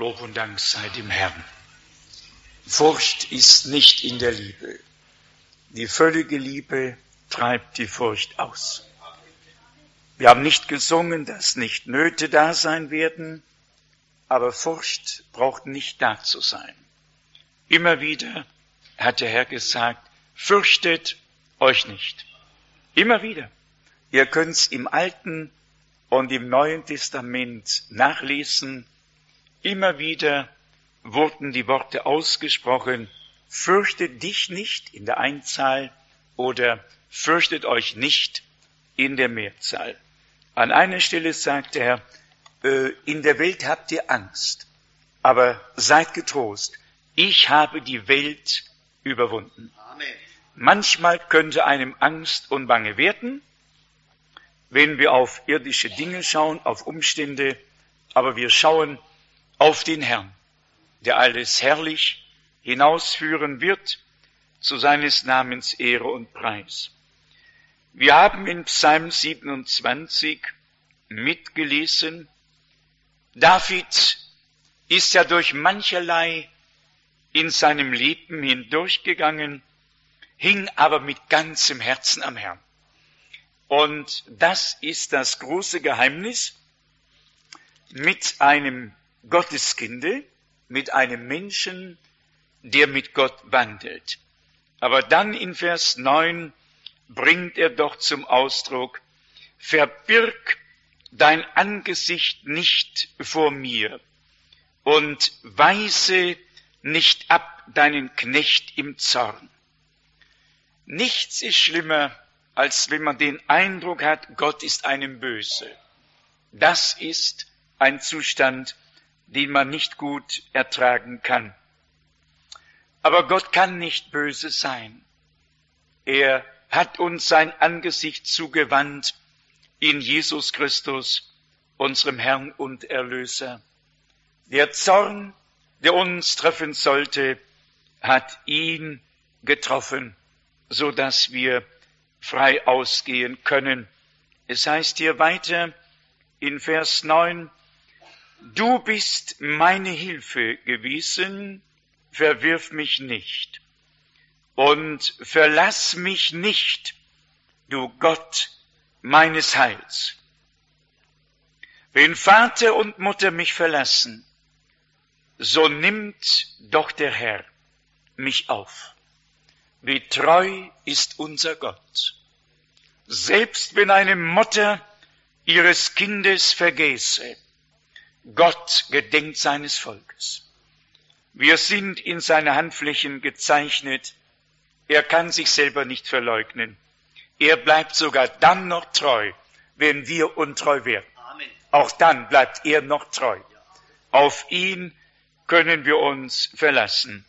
Lob und Dank sei dem Herrn. Furcht ist nicht in der Liebe. Die völlige Liebe treibt die Furcht aus. Wir haben nicht gesungen, dass nicht Nöte da sein werden, aber Furcht braucht nicht da zu sein. Immer wieder hat der Herr gesagt, fürchtet euch nicht. Immer wieder. Ihr könnt es im Alten und im Neuen Testament nachlesen. Immer wieder wurden die Worte ausgesprochen, fürchtet dich nicht in der Einzahl oder fürchtet euch nicht in der Mehrzahl. An einer Stelle sagt er, in der Welt habt ihr Angst, aber seid getrost, ich habe die Welt überwunden. Amen. Manchmal könnte einem Angst und Bange werden, wenn wir auf irdische Dinge schauen, auf Umstände, aber wir schauen auf den Herrn, der alles herrlich hinausführen wird zu seines Namens Ehre und Preis. Wir haben in Psalm 27 mitgelesen, David ist ja durch mancherlei in seinem Leben hindurchgegangen, hing aber mit ganzem Herzen am Herrn. Und das ist das große Geheimnis mit einem Gotteskinde, mit einem Menschen, der mit Gott wandelt. Aber dann in Vers 9 bringt er doch zum Ausdruck, verbirg dein Angesicht nicht vor mir und weise nicht ab deinen Knecht im Zorn. Nichts ist schlimmer, als wenn man den Eindruck hat, Gott ist einem böse. Das ist ein Zustand, den man nicht gut ertragen kann. Aber Gott kann nicht böse sein. Er hat uns sein Angesicht zugewandt in Jesus Christus, unserem Herrn und Erlöser. Der Zorn, der uns treffen sollte, hat ihn getroffen, so dass wir frei ausgehen können. Es heißt hier weiter in Vers 9, du bist meine Hilfe gewesen, verwirf mich nicht und verlass mich nicht, du Gott meines Heils. Wenn Vater und Mutter mich verlassen, so nimmt doch der Herr mich auf. Wie treu ist unser Gott. Selbst wenn eine Mutter ihres Kindes vergäße, Gott gedenkt seines Volkes. Wir sind in seine Handflächen gezeichnet. Er kann sich selber nicht verleugnen. Er bleibt sogar dann noch treu, wenn wir untreu werden. Amen. Auch dann bleibt er noch treu. Auf ihn können wir uns verlassen.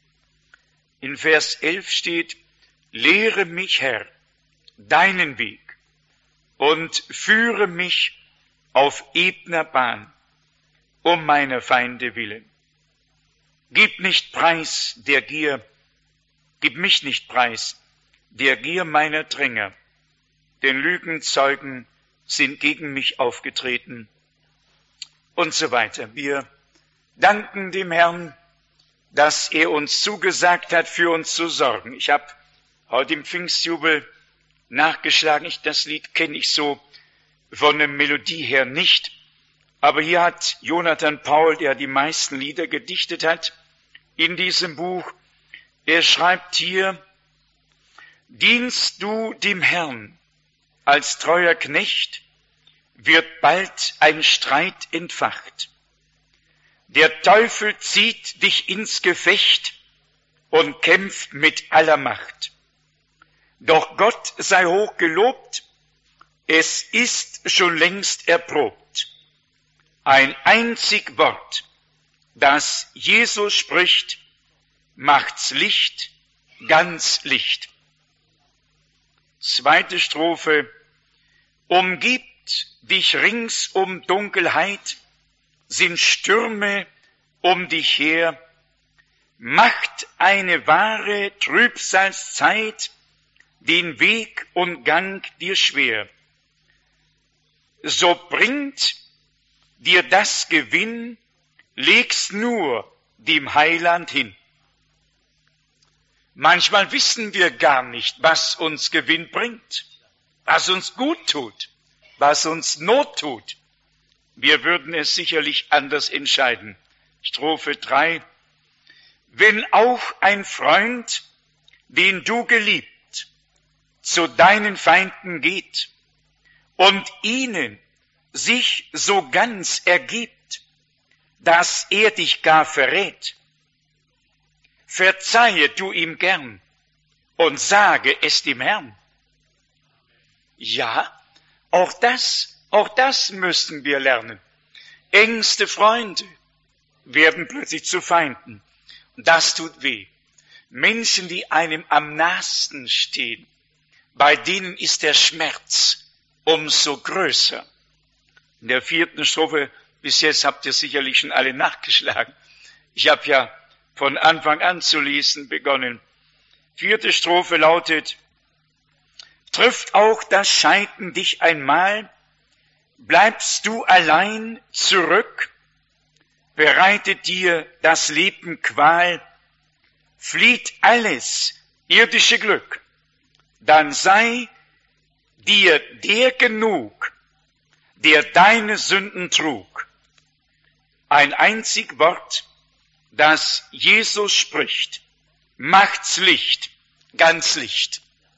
In Vers 11 steht, lehre mich, Herr, deinen Weg und führe mich auf ebner Bahn, um meiner Feinde willen. Gib nicht preis der Gier, gib mich nicht preis der Gier meiner Dränger, denn Lügenzeugen sind gegen mich aufgetreten und so weiter. Wir danken dem Herrn, dass er uns zugesagt hat, für uns zu sorgen. Ich habe heute im Pfingstjubel nachgeschlagen, das Lied kenne ich so von der Melodie her nicht, aber hier hat Jonathan Paul, der die meisten Lieder gedichtet hat, in diesem Buch, er schreibt hier, dienst du dem Herrn als treuer Knecht, wird bald ein Streit entfacht. Der Teufel zieht dich ins Gefecht und kämpft mit aller Macht. Doch Gott sei hoch gelobt, es ist schon längst erprobt. Ein einzig Wort, das Jesus spricht, macht's Licht, ganz Licht. Zweite Strophe, umgibt dich ringsum Dunkelheit, sind Stürme um dich her, macht eine wahre Trübsalzeit den Weg und Gang dir schwer. So bringt dir das Gewinn leg's nur dem Heiland hin. Manchmal wissen wir gar nicht, was uns Gewinn bringt, was uns gut tut, was uns Not tut. Wir würden es sicherlich anders entscheiden. Strophe 3. Wenn auch ein Freund, den du geliebt, zu deinen Feinden geht und ihnen sich so ganz ergibt, dass er dich gar verrät, verzeihe du ihm gern und sage es dem Herrn. Ja, auch das müssen wir lernen. Engste Freunde werden plötzlich zu Feinden. Das tut weh. Menschen, die einem am nahesten stehen, bei denen ist der Schmerz umso größer. In der 4. Strophe, bis jetzt habt ihr sicherlich schon alle nachgeschlagen. Ich habe ja von Anfang an zu lesen begonnen. 4. Strophe lautet: Trifft auch das Scheiden dich einmal, bleibst du allein zurück, bereitet dir das Leben Qual, flieht alles irdische Glück, dann sei dir der genug, der deine Sünden trug. Ein einzig Wort, das Jesus spricht, macht's Licht, ganz Licht.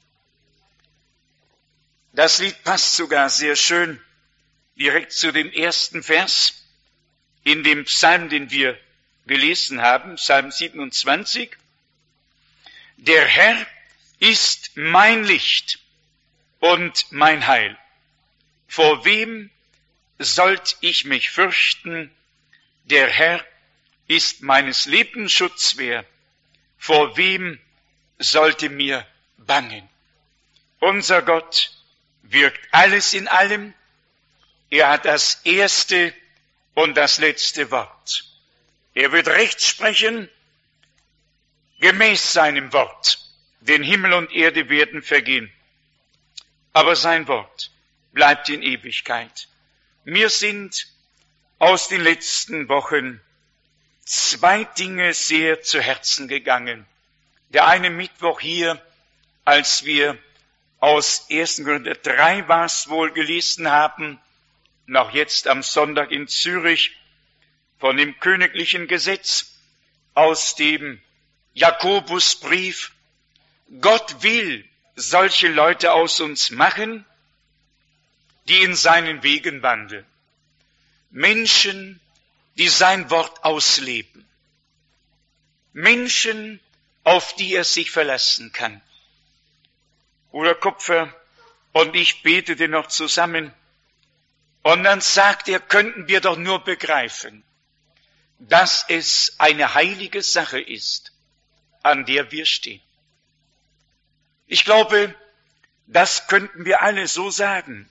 Das Lied passt sogar sehr schön direkt zu dem ersten Vers in dem Psalm, den wir gelesen haben, Psalm 27. Der Herr ist mein Licht und mein Heil. Vor wem sollt ich mich fürchten? Der Herr ist meines Lebens Schutzwehr. Vor wem sollte mir bangen? Unser Gott wirkt alles in allem. Er hat das erste und das letzte Wort. Er wird Recht sprechen gemäß seinem Wort. Denn Himmel und Erde werden vergehen, aber sein Wort bleibt in Ewigkeit. Mir sind aus den letzten Wochen 2 Dinge sehr zu Herzen gegangen. Der eine Mittwoch hier, als wir aus 1. Korinther 3 war's wohl gelesen haben, noch jetzt am Sonntag in Zürich, von dem königlichen Gesetz, aus dem Jakobusbrief. Gott will solche Leute aus uns machen, die in seinen Wegen wandeln. Menschen, die sein Wort ausleben. Menschen, auf die er sich verlassen kann. Bruder Kupfer und ich beteten noch zusammen. Und dann sagt er, könnten wir doch nur begreifen, dass es eine heilige Sache ist, an der wir stehen. Ich glaube, das könnten wir alle so sagen.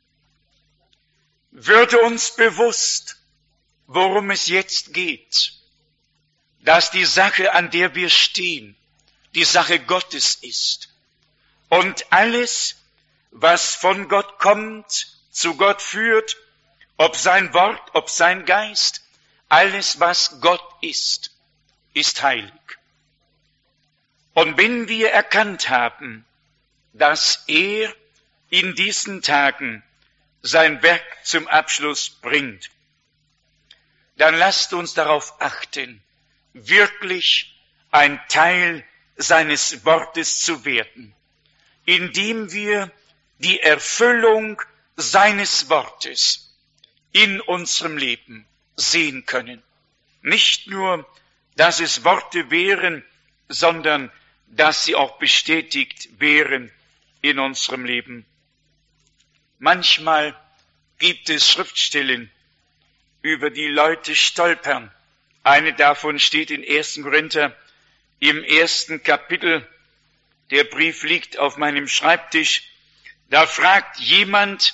Würde uns bewusst, worum es jetzt geht, dass die Sache, an der wir stehen, die Sache Gottes ist und alles, was von Gott kommt, zu Gott führt, ob sein Wort, ob sein Geist, alles, was Gott ist, ist heilig. Und wenn wir erkannt haben, dass er in diesen Tagen sein Werk zum Abschluss bringt, dann lasst uns darauf achten, wirklich ein Teil seines Wortes zu werden, indem wir die Erfüllung seines Wortes in unserem Leben sehen können. Nicht nur, dass es Worte wären, sondern dass sie auch bestätigt wären in unserem Leben. Manchmal gibt es Schriftstellen, über die Leute stolpern. Eine davon steht in 1. Korinther im 1. Kapitel. Der Brief liegt auf meinem Schreibtisch. Da fragt jemand,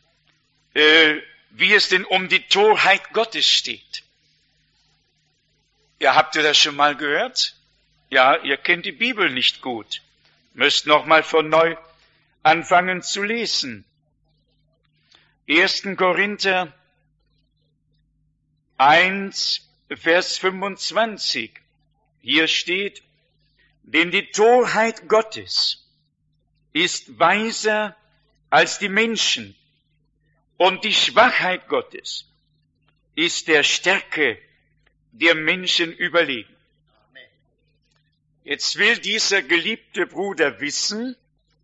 wie es denn um die Torheit Gottes steht. Ja, habt ihr das schon mal gehört? Ja, ihr kennt die Bibel nicht gut. Müsst noch mal von neu anfangen zu lesen. 1. Korinther 1, Vers 25. Hier steht, denn die Torheit Gottes ist weiser als die Menschen und die Schwachheit Gottes ist der Stärke der Menschen überlegen. Jetzt will dieser geliebte Bruder wissen,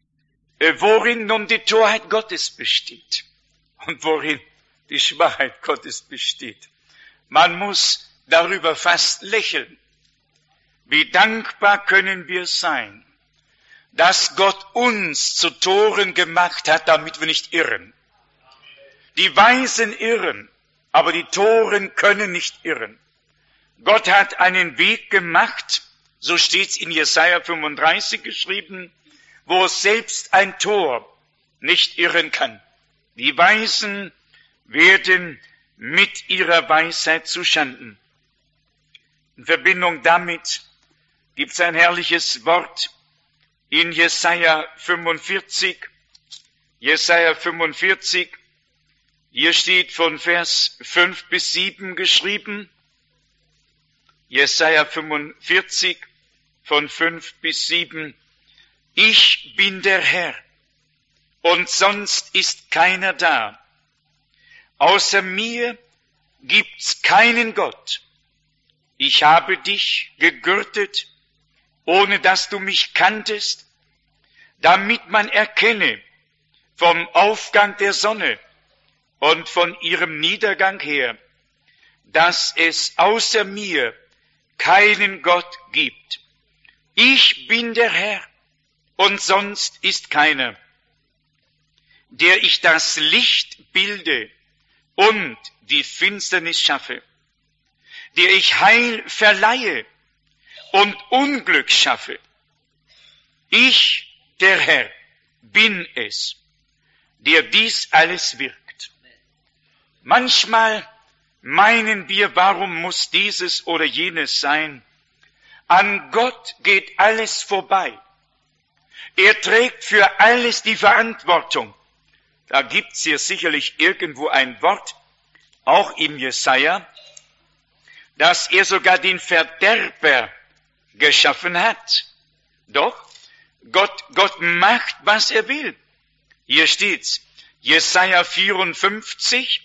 worin nun die Torheit Gottes besteht und worin die Schwachheit Gottes besteht. Man muss darüber fast lächeln. Wie dankbar können wir sein, dass Gott uns zu Toren gemacht hat, damit wir nicht irren. Die Weisen irren, aber die Toren können nicht irren. Gott hat einen Weg gemacht, so steht's in Jesaja 35 geschrieben, wo selbst ein Tor nicht irren kann. Die Weisen werden mit ihrer Weisheit zuschanden. In Verbindung damit gibt es ein herrliches Wort in Jesaja 45. Jesaja 45, hier steht von Vers 5 bis 7 geschrieben. Jesaja 45, von 5 bis 7. Ich bin der Herr, und sonst ist keiner da. Außer mir gibt's keinen Gott. Ich habe dich gegürtet, ohne dass du mich kanntest, damit man erkenne vom Aufgang der Sonne und von ihrem Niedergang her, dass es außer mir keinen Gott gibt. Ich bin der Herr, und sonst ist keiner, der ich das Licht bilde und die Finsternis schaffe, der ich Heil verleihe und Unglück schaffe. Ich, der Herr, bin es, der dies alles wirkt. Manchmal meinen wir, warum muss dieses oder jenes sein? An Gott geht alles vorbei. Er trägt für alles die Verantwortung. Da gibt's hier sicherlich irgendwo ein Wort, auch im Jesaja, dass er sogar den Verderber geschaffen hat. Doch Gott macht, was er will. Hier steht's, Jesaja 54,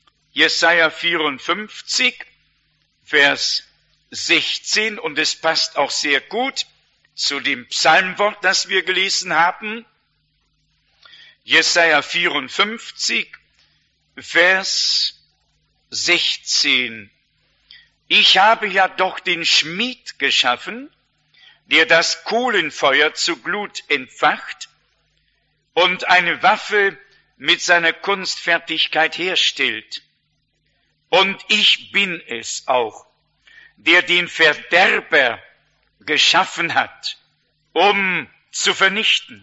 Vers 16, und es passt auch sehr gut zu dem Psalmwort, das wir gelesen haben. Jesaja 54, Vers 16. Ich habe ja doch den Schmied geschaffen, der das Kohlenfeuer zu Glut entfacht und eine Waffe mit seiner Kunstfertigkeit herstellt. Und ich bin es auch, der den Verderber geschaffen hat, um zu vernichten.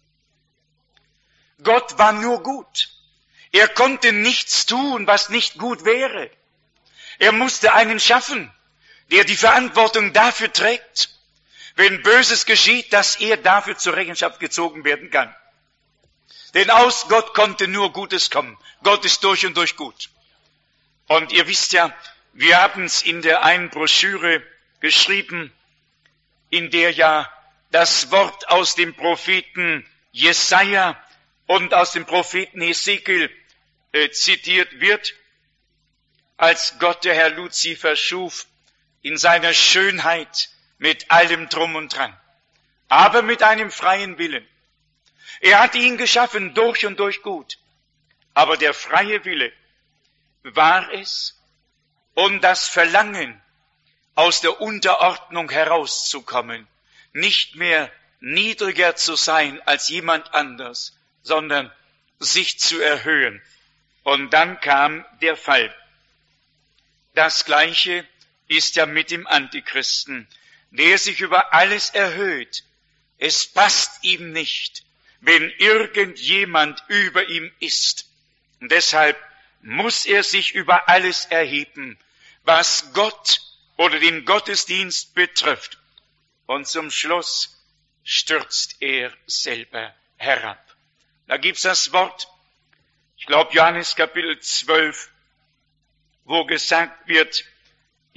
Gott war nur gut. Er konnte nichts tun, was nicht gut wäre. Er musste einen schaffen, der die Verantwortung dafür trägt, wenn Böses geschieht, dass er dafür zur Rechenschaft gezogen werden kann. Denn aus Gott konnte nur Gutes kommen. Gott ist durch und durch gut. Und ihr wisst ja, wir haben es in der einen Broschüre geschrieben, in der ja das Wort aus dem Propheten Jesaja und aus dem Propheten Hesekiel zitiert wird, als Gott der Herr Luzifer schuf, in seiner Schönheit mit allem Drum und Dran, aber mit einem freien Willen. Er hat ihn geschaffen durch und durch gut, aber der freie Wille war es, um das Verlangen aus der Unterordnung herauszukommen, nicht mehr niedriger zu sein als jemand anders, sondern sich zu erhöhen. Und dann kam der Fall. Das Gleiche ist ja mit dem Antichristen, der sich über alles erhöht. Es passt ihm nicht, wenn irgendjemand über ihm ist. Und deshalb muss er sich über alles erheben, was Gott oder den Gottesdienst betrifft. Und zum Schluss stürzt er selber herab. Da gibt's das Wort, ich glaube Johannes Kapitel 12, wo gesagt wird,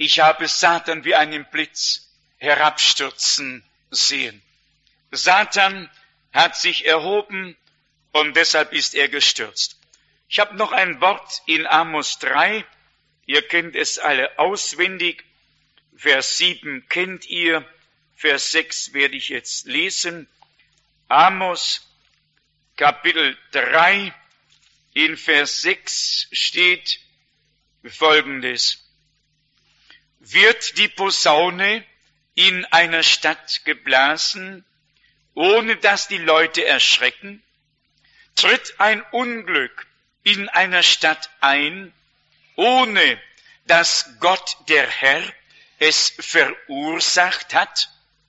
Ich habe Satan wie einen Blitz herabstürzen sehen. Satan hat sich erhoben und deshalb ist er gestürzt. Ich habe noch ein Wort in Amos 3. Ihr kennt es alle auswendig. Vers 7 kennt ihr. Vers 6 werde ich jetzt lesen. Amos Kapitel 3 in Vers 6 steht Folgendes. Wird die Posaune in einer Stadt geblasen, ohne dass die Leute erschrecken? Tritt ein Unglück in einer Stadt ein, ohne dass Gott der Herr es verursacht hat?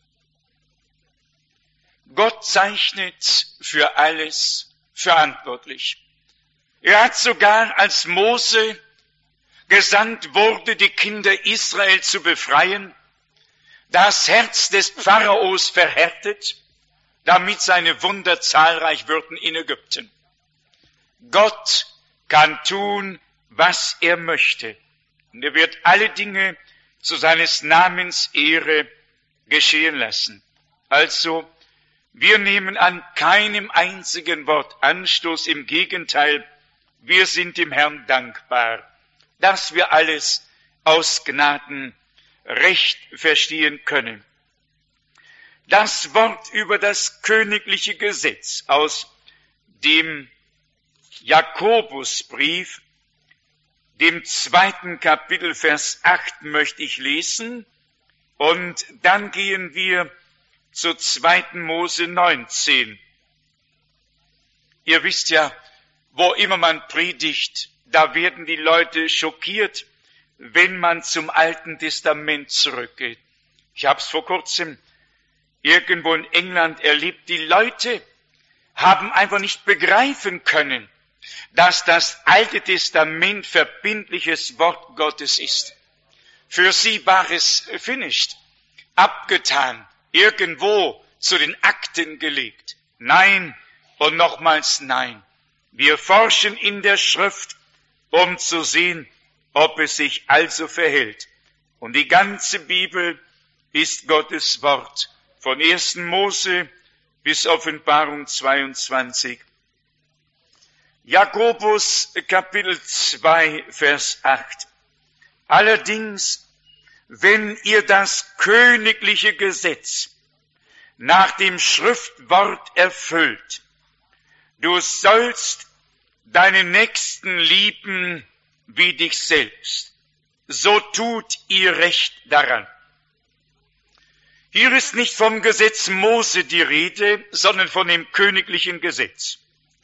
Gott zeichnet für alles verantwortlich. Er hat sogar, als Mose gesandt wurde, die Kinder Israel zu befreien, das Herz des Pharaos verhärtet, damit seine Wunder zahlreich würden in Ägypten. Gott kann tun, was er möchte. Und er wird alle Dinge zu seines Namens Ehre geschehen lassen. Also, wir nehmen an keinem einzigen Wort Anstoß. Im Gegenteil, wir sind dem Herrn dankbar, dass wir alles aus Gnaden recht verstehen können. Das Wort über das königliche Gesetz aus dem Jakobusbrief, dem 2. Kapitel, Vers 8 möchte ich lesen, und dann gehen wir zu 2. Mose 19. Ihr wisst ja, wo immer man predigt, da werden die Leute schockiert, wenn man zum Alten Testament zurückgeht. Ich habe es vor kurzem irgendwo in England erlebt. Die Leute haben einfach nicht begreifen können, dass das Alte Testament verbindliches Wort Gottes ist. Für sie war es finished, abgetan, irgendwo zu den Akten gelegt. Nein und nochmals nein. Wir forschen in der Schrift, um zu sehen, ob es sich also verhält. Und die ganze Bibel ist Gottes Wort, von 1. Mose bis Offenbarung 22. Jakobus Kapitel 2, Vers 8. Allerdings, wenn ihr das königliche Gesetz nach dem Schriftwort erfüllt, du sollst deinen Nächsten lieben wie dich selbst, so tut ihr recht daran. Hier ist nicht vom Gesetz Mose die Rede, sondern von dem königlichen Gesetz.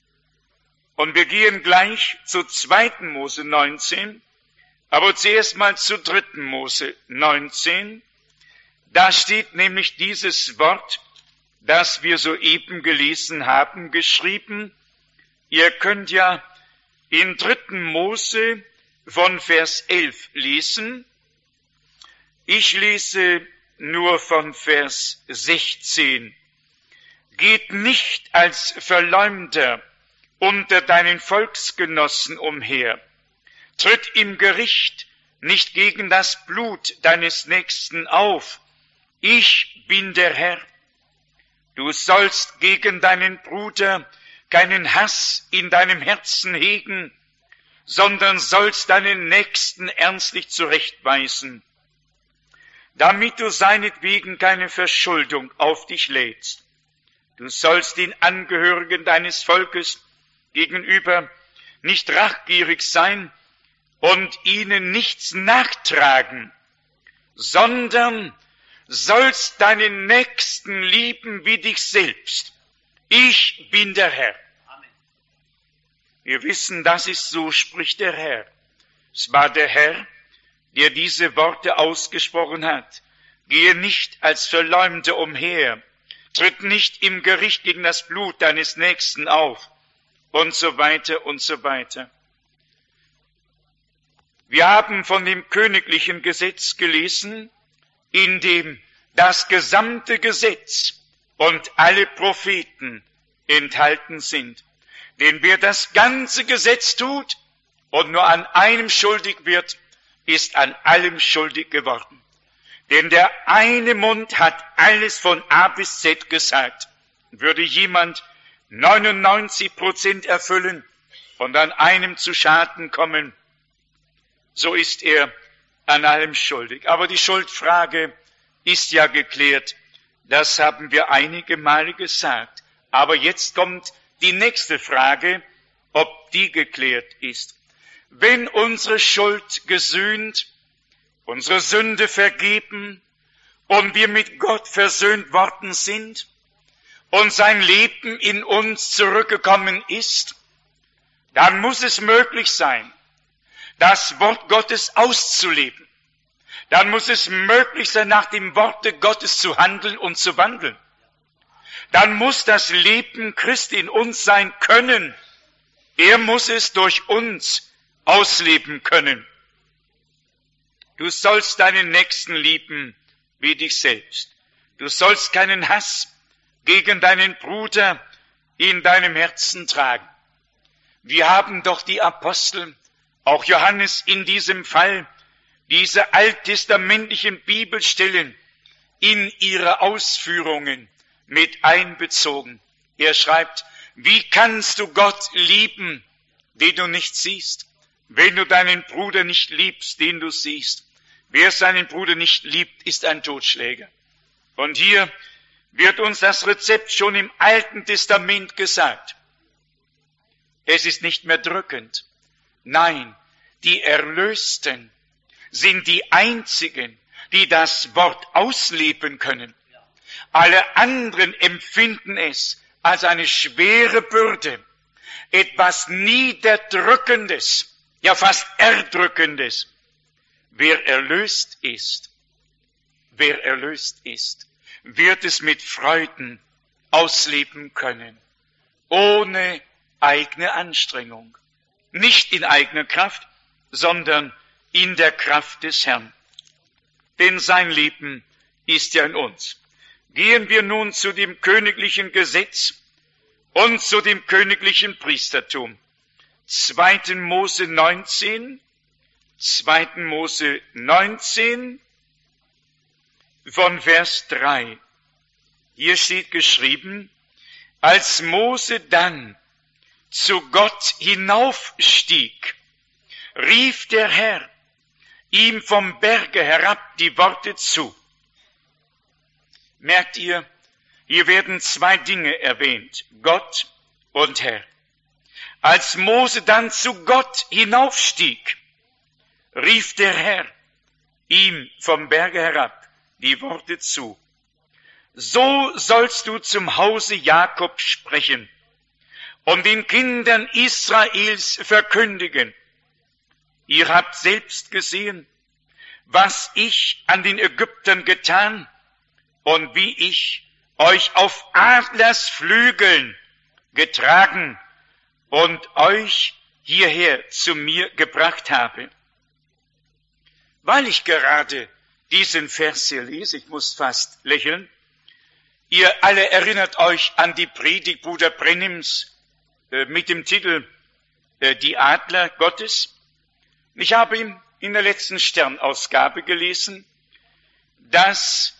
Und wir gehen gleich zu 2. Mose 19, aber zuerst mal zu 3. Mose 19. Da steht nämlich dieses Wort, das wir soeben gelesen haben, geschrieben. Ihr könnt ja in 3. Mose von Vers 11 lesen. Ich lese nur von Vers 16. Geht nicht als Verleumder unter deinen Volksgenossen umher. Tritt im Gericht nicht gegen das Blut deines Nächsten auf. Ich bin der Herr. Du sollst gegen deinen Bruder keinen Hass in deinem Herzen hegen, sondern sollst deinen Nächsten ernstlich zurechtweisen, damit du seinetwegen keine Verschuldung auf dich lädst. Du sollst den Angehörigen deines Volkes gegenüber nicht rachgierig sein und ihnen nichts nachtragen, sondern sollst deinen Nächsten lieben wie dich selbst. Ich bin der Herr. Amen. Wir wissen, das ist so, spricht der Herr. Es war der Herr, der diese Worte ausgesprochen hat. Gehe nicht als Verleumder umher, tritt nicht im Gericht gegen das Blut deines Nächsten auf, und so weiter und so weiter. Wir haben von dem königlichen Gesetz gelesen, in dem das gesamte Gesetz und alle Propheten enthalten sind. Denn wer das ganze Gesetz tut und nur an einem schuldig wird, ist an allem schuldig geworden. Denn der eine Mund hat alles von A bis Z gesagt. Würde jemand 99% erfüllen und an einem zu Schaden kommen, so ist er an allem schuldig. Aber die Schuldfrage ist ja geklärt. Das haben wir einige Male gesagt. Aber jetzt kommt die nächste Frage, ob die geklärt ist. Wenn unsere Schuld gesühnt, unsere Sünde vergeben und wir mit Gott versöhnt worden sind und sein Leben in uns zurückgekommen ist, dann muss es möglich sein, das Wort Gottes auszuleben. Dann muss es möglich sein, nach dem Worte Gottes zu handeln und zu wandeln. Dann muss das Leben Christi in uns sein können. Er muss es durch uns ausleben können. Du sollst deinen Nächsten lieben wie dich selbst. Du sollst keinen Hass gegen deinen Bruder in deinem Herzen tragen. Wir haben doch die Apostel, auch Johannes in diesem Fall, diese alttestamentlichen Bibelstellen in ihre Ausführungen mit einbezogen. Er schreibt, wie kannst du Gott lieben, den du nicht siehst, wenn du deinen Bruder nicht liebst, den du siehst? Wer seinen Bruder nicht liebt, ist ein Totschläger. Und hier wird uns das Rezept schon im Alten Testament gesagt. Es ist nicht mehr drückend. Nein, die Erlösten sind die einzigen, die das Wort ausleben können. Alle anderen empfinden es als eine schwere Bürde, etwas Niederdrückendes, ja fast Erdrückendes. Wer erlöst ist, wird es mit Freuden ausleben können, ohne eigene Anstrengung. Nicht in eigener Kraft, sondern in der Kraft des Herrn. Denn sein Leben ist ja in uns. Gehen wir nun zu dem königlichen Gesetz und zu dem königlichen Priestertum. 2. Mose 19, von Vers 3. Hier steht geschrieben, als Mose dann zu Gott hinaufstieg, rief der Herr ihm vom Berge herab die Worte zu. Merkt ihr, hier werden zwei Dinge erwähnt, Gott und Herr. Als Mose dann zu Gott hinaufstieg, rief der Herr ihm vom Berge herab die Worte zu. So sollst du zum Hause Jakob sprechen und den Kindern Israels verkündigen. Ihr habt selbst gesehen, was ich an den Ägyptern getan und wie ich euch auf Adlersflügeln getragen und euch hierher zu mir gebracht habe. Weil ich gerade diesen Vers hier lese, ich muss fast lächeln, ihr alle erinnert euch an die Predigt Bruder Brennims mit dem Titel Die Adler Gottes. Ich habe in der letzten Sternausgabe gelesen, dass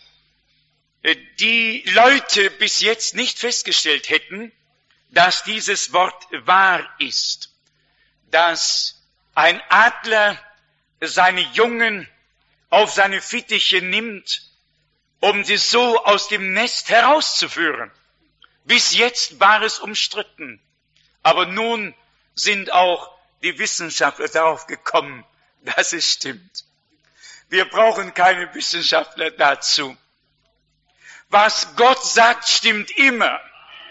die Leute bis jetzt nicht festgestellt hätten, dass dieses Wort wahr ist, dass ein Adler seine Jungen auf seine Fittiche nimmt, um sie so aus dem Nest herauszuführen. Bis jetzt war es umstritten, aber nun sind auch die Wissenschaftler darauf gekommen, dass es stimmt. Wir brauchen keine Wissenschaftler dazu. Was Gott sagt, stimmt immer.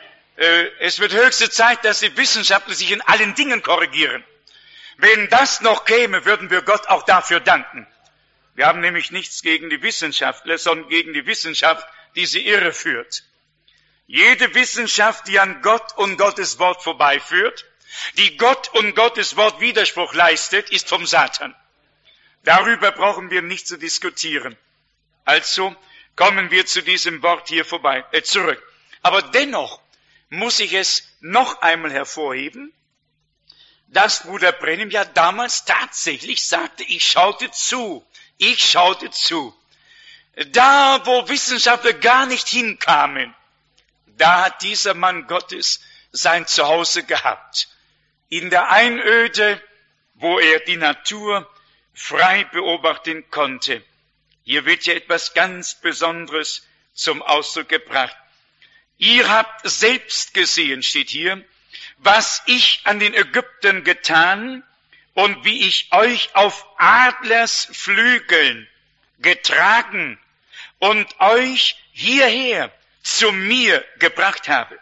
Es wird höchste Zeit, dass die Wissenschaftler sich in allen Dingen korrigieren. Wenn das noch käme, würden wir Gott auch dafür danken. Wir haben nämlich nichts gegen die Wissenschaftler, sondern gegen die Wissenschaft, die sie irreführt. Jede Wissenschaft, die an Gott und Gottes Wort vorbeiführt, die Gott und Gottes Wort Widerspruch leistet, ist vom Satan. Darüber brauchen wir nicht zu diskutieren. Also kommen wir zu diesem Wort hier zurück. Aber dennoch muss ich es noch einmal hervorheben, dass Bruder Branham ja damals tatsächlich sagte, ich schaute zu. Da, wo Wissenschaftler gar nicht hinkamen, da hat dieser Mann Gottes sein Zuhause gehabt. In der Einöde, wo er die Natur frei beobachten konnte. Hier wird ja etwas ganz Besonderes zum Ausdruck gebracht. Ihr habt selbst gesehen, steht hier, was ich an den Ägyptern getan und wie ich euch auf Adlersflügeln getragen und euch hierher zu mir gebracht habe.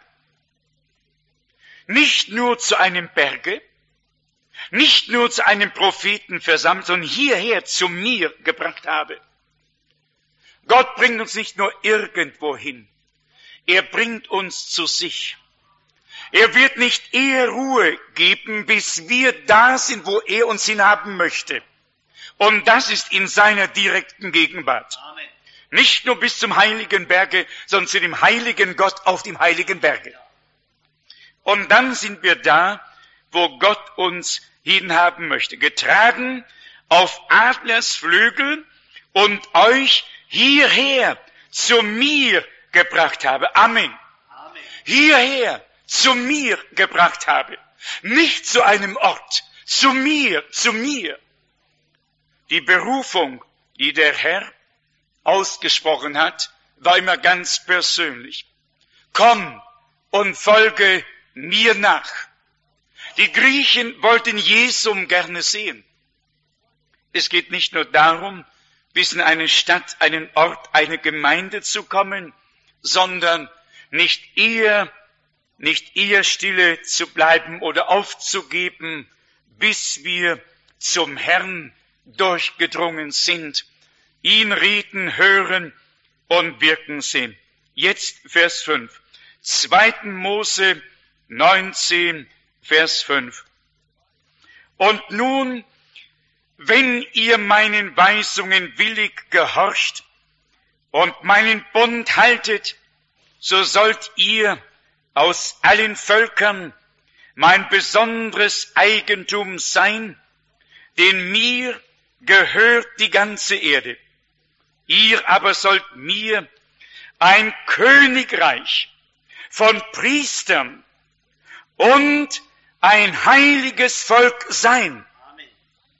Nicht nur zu einem Berge, nicht nur zu einem Propheten versammelt, sondern hierher zu mir gebracht habe. Gott bringt uns nicht nur irgendwo hin, er bringt uns zu sich. Er wird nicht eher Ruhe geben, bis wir da sind, wo er uns hinhaben möchte. Und das ist in seiner direkten Gegenwart. Amen. Nicht nur bis zum heiligen Berge, sondern zu dem heiligen Gott auf dem heiligen Berge. Und dann sind wir da, wo Gott uns hinhaben möchte. Getragen auf Adlersflügel und euch hierher zu mir gebracht habe. Amen. Amen. Hierher zu mir gebracht habe. Nicht zu einem Ort, zu mir. Die Berufung, die der Herr ausgesprochen hat, war immer ganz persönlich. Komm und folge mir nach. Die Griechen wollten Jesum gerne sehen. Es geht nicht nur darum, bis in eine Stadt, einen Ort, eine Gemeinde zu kommen, sondern nicht eher stille zu bleiben oder aufzugeben, bis wir zum Herrn durchgedrungen sind, ihn reden, hören und wirken sehen. Jetzt Vers 5. 2. Mose 19, Vers 5. Und nun, wenn ihr meinen Weisungen willig gehorcht und meinen Bund haltet, so sollt ihr aus allen Völkern mein besonderes Eigentum sein, denn mir gehört die ganze Erde. Ihr aber sollt mir ein Königreich von Priestern und ein heiliges Volk sein. Amen.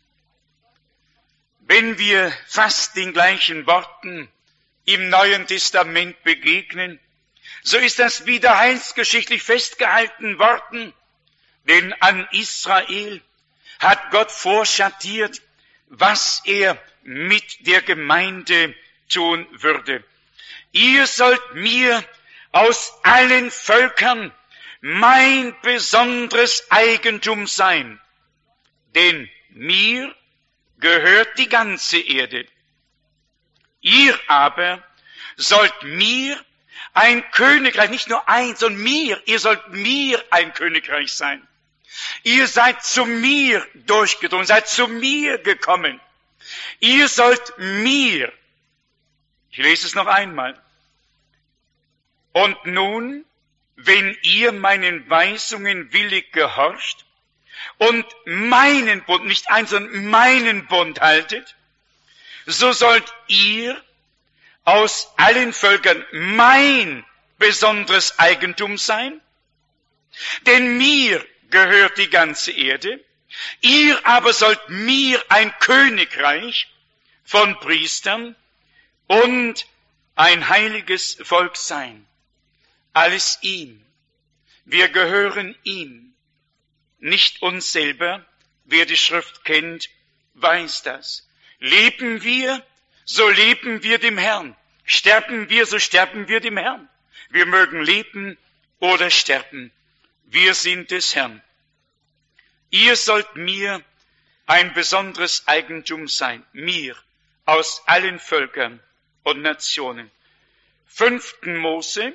Wenn wir fast den gleichen Worten im Neuen Testament begegnen, so ist das wieder heilsgeschichtlich festgehalten worden, denn an Israel hat Gott vorschattiert, was er mit der Gemeinde tun würde. Ihr sollt mir aus allen Völkern mein besonderes Eigentum sein, denn mir gehört die ganze Erde. Ihr aber sollt mir ein Königreich, nicht nur eins, sondern ihr sollt mir ein Königreich sein. Ihr seid zu mir durchgedrungen, seid zu mir gekommen. Ihr sollt mir, ich lese es noch einmal, und nun, wenn ihr meinen Weisungen willig gehorcht und meinen Bund, nicht eins, sondern meinen Bund haltet, so sollt ihr aus allen Völkern mein besonderes Eigentum sein, denn mir gehört die ganze Erde, ihr aber sollt mir ein Königreich von Priestern und ein heiliges Volk sein. Alles ihm. Wir gehören ihm, nicht uns selber. Wer die Schrift kennt, weiß das. Leben wir, so leben wir dem Herrn. Sterben wir, so sterben wir dem Herrn. Wir mögen leben oder sterben. Wir sind des Herrn. Ihr sollt mir ein besonderes Eigentum sein. Mir, aus allen Völkern und Nationen. 5. Mose,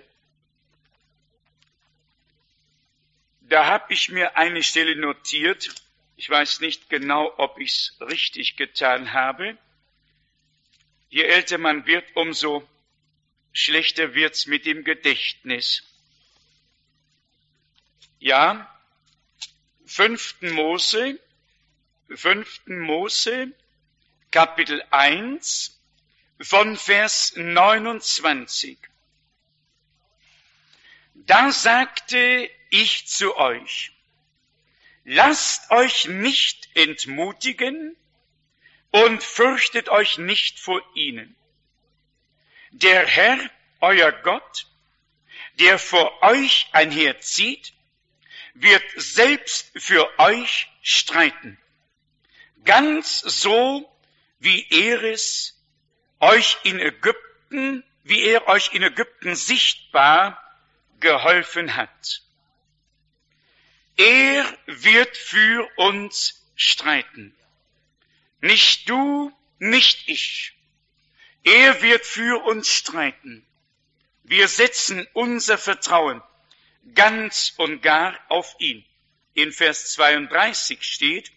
da habe ich mir eine Stelle notiert. Ich weiß nicht genau, ob ich es richtig getan habe. Je älter man wird, umso schlechter wird's mit dem Gedächtnis. Ja, 5. Mose, Kapitel 1, von Vers 29. Da sagte ich zu euch, lasst euch nicht entmutigen und fürchtet euch nicht vor ihnen. Der Herr, euer Gott, der vor euch einherzieht, wird selbst für euch streiten. Ganz so, wie er euch in Ägypten sichtbar geholfen hat. Er wird für uns streiten. Nicht du, nicht ich. Er wird für uns streiten. Wir setzen unser Vertrauen ganz und gar auf ihn. In Vers 32 steht,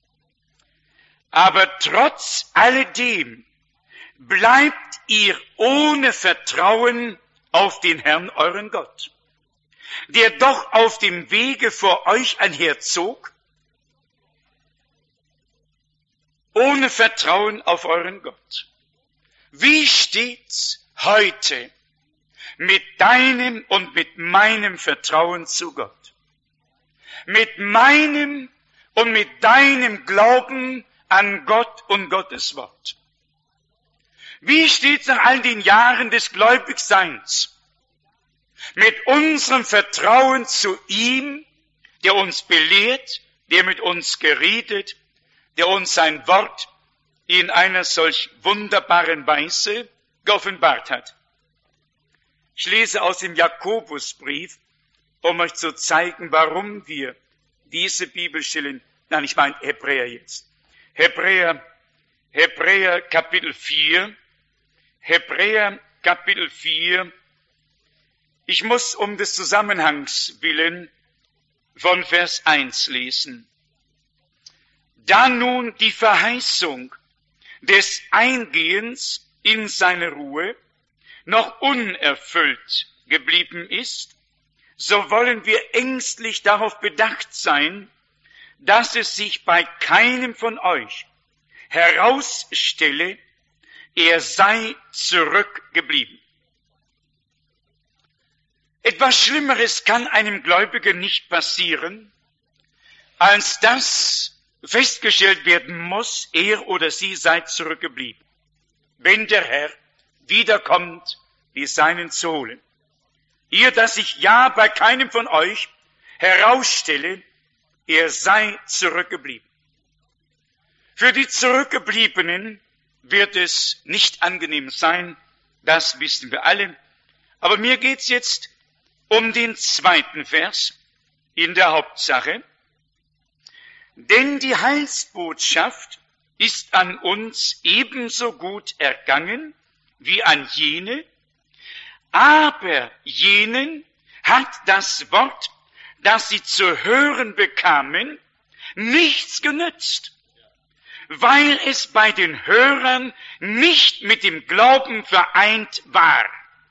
aber trotz alledem bleibt ihr ohne Vertrauen auf den Herrn, euren Gott, der doch auf dem Wege vor euch einherzog, ohne Vertrauen auf euren Gott. Wie steht's heute mit deinem und mit meinem Vertrauen zu Gott? Mit meinem und mit deinem Glauben an Gott und Gottes Wort? Wie steht's nach all den Jahren des Gläubigseins mit unserem Vertrauen zu ihm, der uns belehrt, der mit uns geredet, der uns sein Wort in einer solch wunderbaren Weise geoffenbart hat? Ich lese aus dem Jakobusbrief, um euch zu zeigen, warum wir diese Bibelstellen, nein, ich meine Hebräer jetzt. Hebräer Kapitel 4. Ich muss um des Zusammenhangs willen von Vers 1 lesen. Da nun die Verheißung des Eingehens in seine Ruhe noch unerfüllt geblieben ist, so wollen wir ängstlich darauf bedacht sein, dass es sich bei keinem von euch herausstelle, er sei zurückgeblieben. Etwas Schlimmeres kann einem Gläubigen nicht passieren, als dass festgestellt werden muss, er oder sie sei zurückgeblieben, wenn der Herr wiederkommt, die Seinen zu holen. Hier, dass ich ja bei keinem von euch herausstelle, er sei zurückgeblieben. Für die Zurückgebliebenen wird es nicht angenehm sein, das wissen wir alle. Aber mir geht's jetzt um den 2. Vers in der Hauptsache. Denn die Heilsbotschaft ist an uns ebenso gut ergangen wie an jene, aber jenen hat das Wort, das sie zu hören bekamen, nichts genützt, weil es bei den Hörern nicht mit dem Glauben vereint war.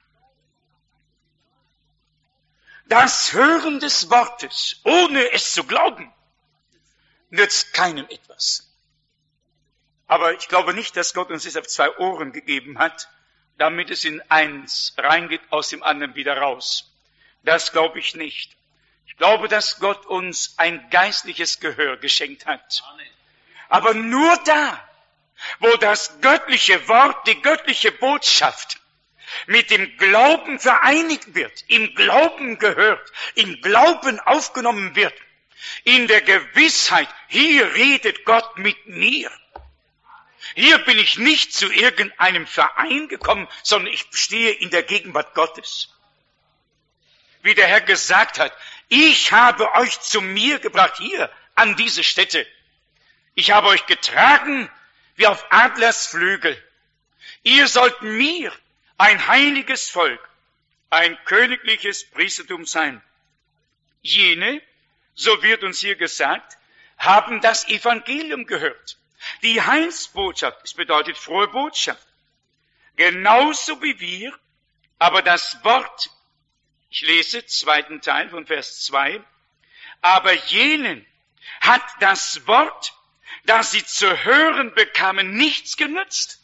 Das Hören des Wortes, ohne es zu glauben, nützt keinem etwas. Aber ich glaube nicht, dass Gott uns deshalb 2 Ohren gegeben hat, damit es in eins reingeht, aus dem anderen wieder raus. Das glaube ich nicht. Ich glaube, dass Gott uns ein geistliches Gehör geschenkt hat. Aber nur da, wo das göttliche Wort, die göttliche Botschaft mit dem Glauben vereinigt wird, im Glauben gehört, im Glauben aufgenommen wird, in der Gewissheit, hier redet Gott mit mir. Hier bin ich nicht zu irgendeinem Verein gekommen, sondern ich stehe in der Gegenwart Gottes. Wie der Herr gesagt hat, ich habe euch zu mir gebracht, hier an diese Stätte. Ich habe euch getragen wie auf Adlersflügel. Ihr sollt mir ein heiliges Volk, ein königliches Priestertum sein. Jene, so wird uns hier gesagt, haben das Evangelium gehört. Die Heilsbotschaft, es bedeutet frohe Botschaft. Genauso wie wir, aber das Wort, ich lese 2. Teil von Vers 2, aber jenen hat das Wort, das sie zu hören bekamen, nichts genützt.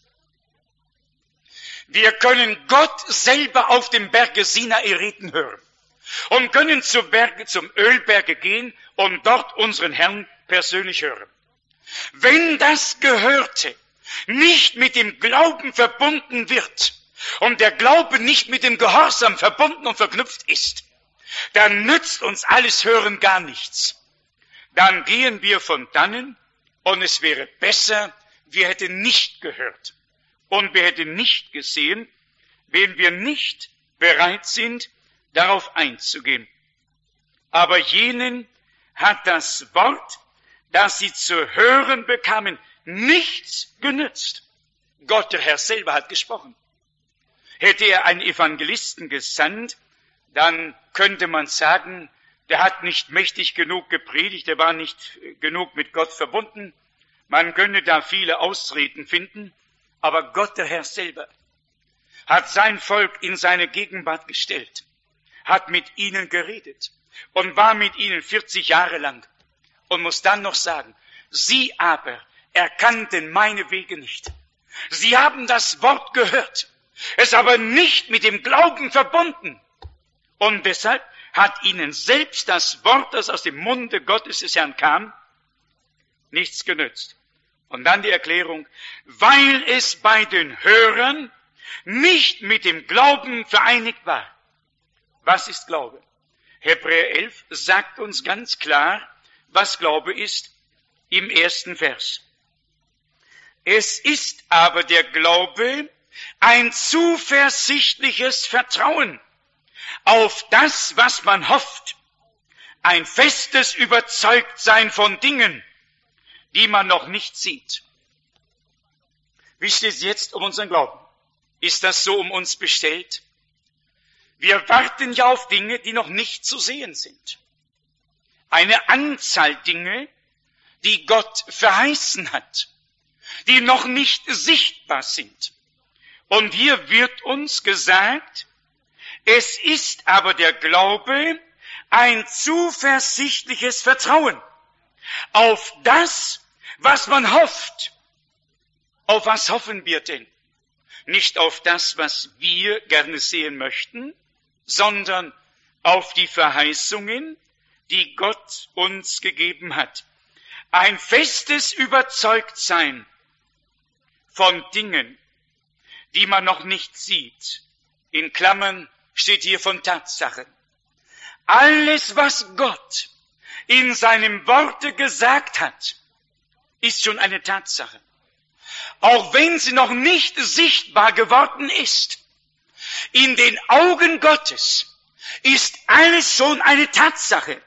Wir können Gott selber auf dem Berge Sinai reden hören und können zum Ölberge gehen und dort unseren Herrn persönlich hören. Wenn das Gehörte nicht mit dem Glauben verbunden wird und der Glaube nicht mit dem Gehorsam verbunden und verknüpft ist, dann nützt uns alles Hören gar nichts. Dann gehen wir von dannen und es wäre besser, wir hätten nicht gehört und wir hätten nicht gesehen, wenn wir nicht bereit sind, darauf einzugehen. Aber jenen hat das Wort, das sie zu hören bekamen, nichts genützt. Gott, der Herr selber, hat gesprochen. Hätte er einen Evangelisten gesandt, dann könnte man sagen, der hat nicht mächtig genug gepredigt, der war nicht genug mit Gott verbunden. Man könnte da viele Ausreden finden, aber Gott, der Herr selber, hat sein Volk in seine Gegenwart gestellt, hat mit ihnen geredet und war mit ihnen 40 Jahre lang und muss dann noch sagen, sie aber erkannten meine Wege nicht. Sie haben das Wort gehört, es aber nicht mit dem Glauben verbunden. Und deshalb hat ihnen selbst das Wort, das aus dem Munde Gottes des Herrn kam, nichts genützt. Und dann die Erklärung, weil es bei den Hörern nicht mit dem Glauben vereinigt war. Was ist Glaube? Hebräer 11 sagt uns ganz klar, was Glaube ist im ersten Vers. Es ist aber der Glaube ein zuversichtliches Vertrauen auf das, was man hofft, ein festes Überzeugtsein von Dingen, die man noch nicht sieht. Wie steht es jetzt um unseren Glauben? Ist das so um uns bestellt? Wir warten ja auf Dinge, die noch nicht zu sehen sind. Eine Anzahl Dinge, die Gott verheißen hat, die noch nicht sichtbar sind. Und hier wird uns gesagt, es ist aber der Glaube ein zuversichtliches Vertrauen auf das, was man hofft. Auf was hoffen wir denn? Nicht auf das, was wir gerne sehen möchten, sondern auf die Verheißungen, die Gott uns gegeben hat. Ein festes Überzeugtsein von Dingen, die man noch nicht sieht. In Klammern steht hier von Tatsachen. Alles, was Gott in seinem Worte gesagt hat, ist schon eine Tatsache. Auch wenn sie noch nicht sichtbar geworden ist. In den Augen Gottes ist alles schon eine Tatsache.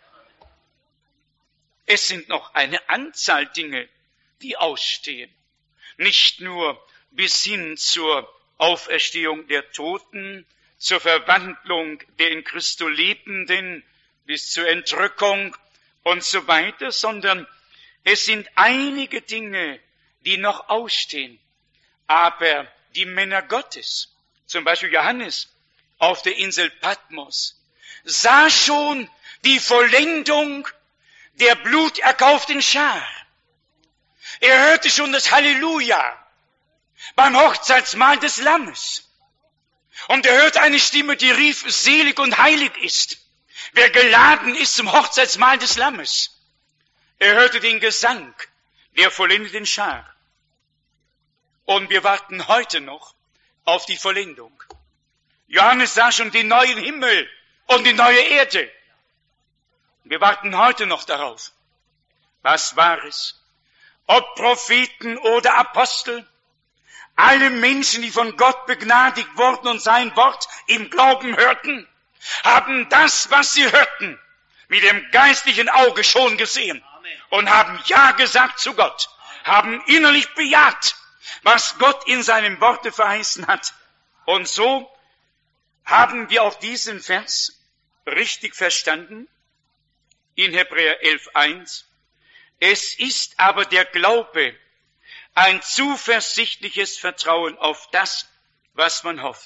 Es sind noch eine Anzahl Dinge, die ausstehen. Nicht nur bis hin zur Auferstehung der Toten, zur Verwandlung der in Christo Lebenden, bis zur Entrückung und so weiter, sondern es sind einige Dinge, die noch ausstehen. Aber die Männer Gottes, zum Beispiel Johannes auf der Insel Patmos, sah schon die Vollendung der bluterkauften Schar. Er hörte schon das Halleluja beim Hochzeitsmahl des Lammes. Und er hörte eine Stimme, die rief, selig und heilig ist, wer geladen ist zum Hochzeitsmahl des Lammes. Er hörte den Gesang der vollendeten Schar. Und wir warten heute noch auf die Vollendung. Johannes sah schon den neuen Himmel und die neue Erde. Wir warten heute noch darauf. Was war es? Ob Propheten oder Apostel, alle Menschen, die von Gott begnadigt wurden und sein Wort im Glauben hörten, haben das, was sie hörten, mit dem geistlichen Auge schon gesehen und haben Ja gesagt zu Gott, haben innerlich bejaht, was Gott in seinem Worte verheißen hat. Und so haben wir auch diesen Vers richtig verstanden in Hebräer 11,1. Es ist aber der Glaube ein zuversichtliches Vertrauen auf das, was man hofft.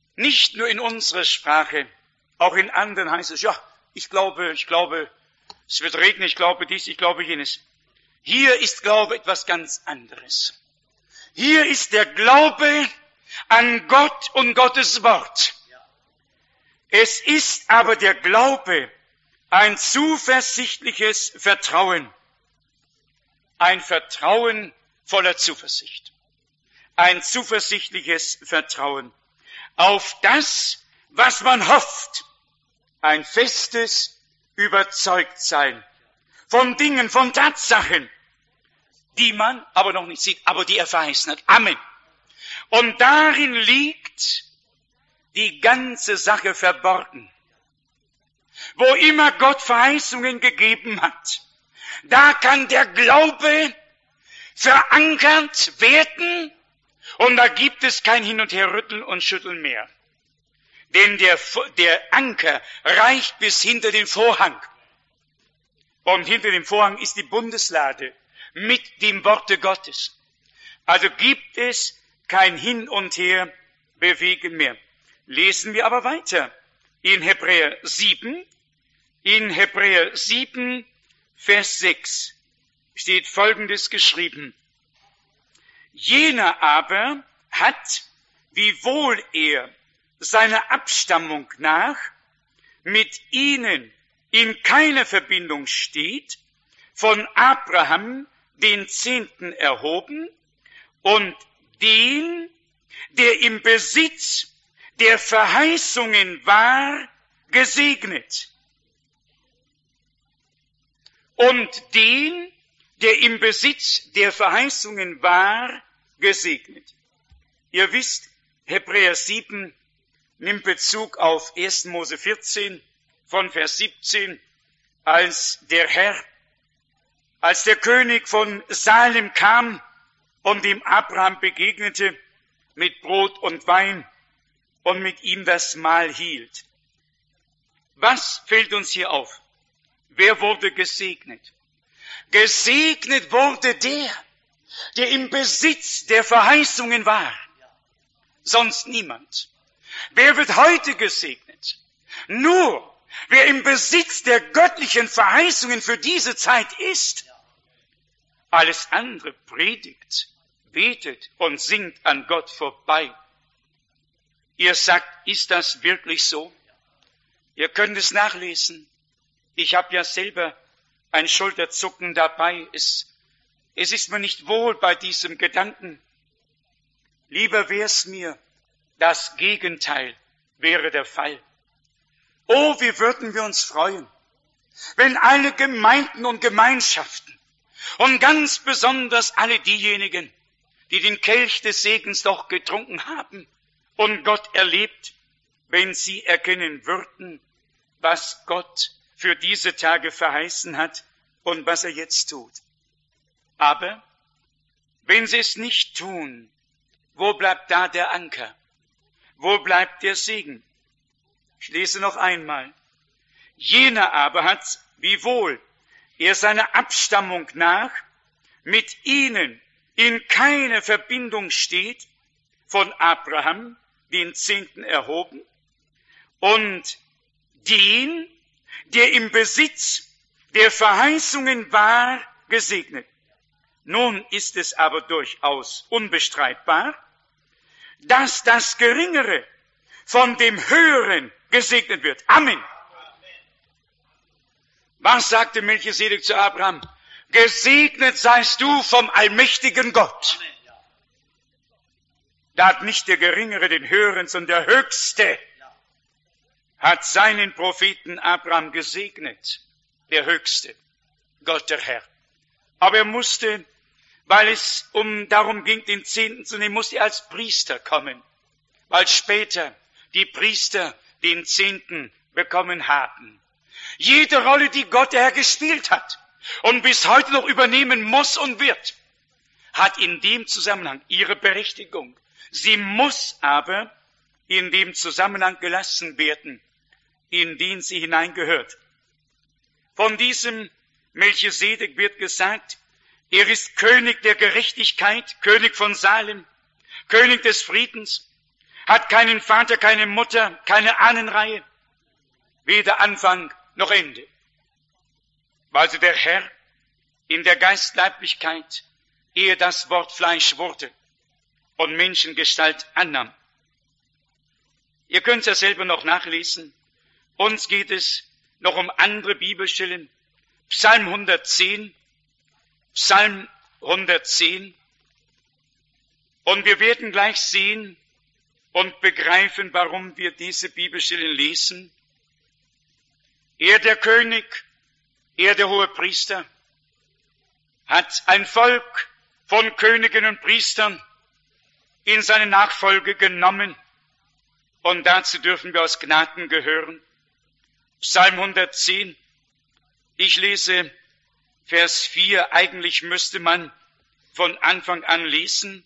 Nicht nur in unserer Sprache, auch in anderen heißt es, ja, ich glaube, Es wird regnen, ich glaube dies, ich glaube jenes. Hier ist Glaube etwas ganz anderes. Hier ist der Glaube an Gott und Gottes Wort. Es ist aber der Glaube ein zuversichtliches Vertrauen. Ein Vertrauen voller Zuversicht. Ein zuversichtliches Vertrauen auf das, was man hofft. Ein festes Überzeugtsein von Dingen, von Tatsachen, die man aber noch nicht sieht, aber die er verheißen hat. Amen. Und darin liegt die ganze Sache verborgen. Wo immer Gott Verheißungen gegeben hat, da kann der Glaube verankert werden und da gibt es kein Hin und Her rütteln und schütteln mehr. Denn der Anker reicht bis hinter den Vorhang. Und hinter dem Vorhang ist die Bundeslade mit dem Worte Gottes. Also gibt es kein Hin und Her bewegen mehr. Lesen wir aber weiter in Hebräer 7. In Hebräer 7, Vers 6 steht Folgendes geschrieben. Jener aber hat, wiewohl er seiner Abstammung nach mit ihnen in keiner Verbindung steht, von Abraham den Zehnten erhoben und den, der im Besitz der Verheißungen war, gesegnet. Und den, der im Besitz der Verheißungen war, gesegnet. Ihr wisst, Hebräer 7 nimmt Bezug auf 1. Mose 14 von Vers 17, als der König von Salem kam und dem Abraham begegnete mit Brot und Wein und mit ihm das Mahl hielt. Was fällt uns hier auf? Wer wurde gesegnet? Gesegnet wurde der im Besitz der Verheißungen war. Sonst niemand. Wer wird heute gesegnet? Nur, wer im Besitz der göttlichen Verheißungen für diese Zeit ist. Alles andere predigt, betet und singt an Gott vorbei. Ihr sagt, ist das wirklich so? Ihr könnt es nachlesen. Ich habe ja selber ein Schulterzucken dabei. Es ist mir nicht wohl bei diesem Gedanken. Lieber wär's mir, das Gegenteil wäre der Fall. Oh, wie würden wir uns freuen, wenn alle Gemeinden und Gemeinschaften und ganz besonders alle diejenigen, die den Kelch des Segens doch getrunken haben und Gott erlebt, wenn sie erkennen würden, was Gott für diese Tage verheißen hat und was er jetzt tut. Aber wenn sie es nicht tun, wo bleibt da der Anker? Wo bleibt der Segen? Ich lese noch einmal. Jener aber hat, wiewohl er seiner Abstammung nach mit ihnen in keine Verbindung steht, von Abraham den Zehnten erhoben und den, der im Besitz der Verheißungen war, gesegnet. Nun ist es aber durchaus unbestreitbar, dass das Geringere von dem Höheren gesegnet wird. Amen. Was sagte Melchisedek zu Abraham? Gesegnet seist du vom allmächtigen Gott. Da hat nicht der Geringere den Höheren, sondern der Höchste hat seinen Propheten Abraham gesegnet. Der Höchste, Gott der Herr. Aber er musste, weil es darum ging, den Zehnten zu nehmen, musste er als Priester kommen. Weil später die Priester den Zehnten bekommen haben. Jede Rolle, die Gott der Herr gespielt hat und bis heute noch übernehmen muss und wird, hat in dem Zusammenhang ihre Berechtigung. Sie muss aber in dem Zusammenhang gelassen werden, in den sie hineingehört. Von diesem Melchisedek wird gesagt, er ist König der Gerechtigkeit, König von Salem, König des Friedens, hat keinen Vater, keine Mutter, keine Ahnenreihe, weder Anfang noch Ende. war also der Herr in der Geistleiblichkeit, ehe das Wort Fleisch wurde und Menschengestalt annahm. Ihr könnt es ja selber noch nachlesen. Uns geht es noch um andere Bibelstellen. Psalm 110. Psalm 110. Und wir werden gleich sehen und begreifen, warum wir diese Bibelstellen lesen. Er, der König, er, der Hohepriester, hat ein Volk von Königen und Priestern in seine Nachfolge genommen. Und dazu dürfen wir aus Gnaden gehören. Psalm 110. Ich lese Vers 4. Eigentlich müsste man von Anfang an lesen.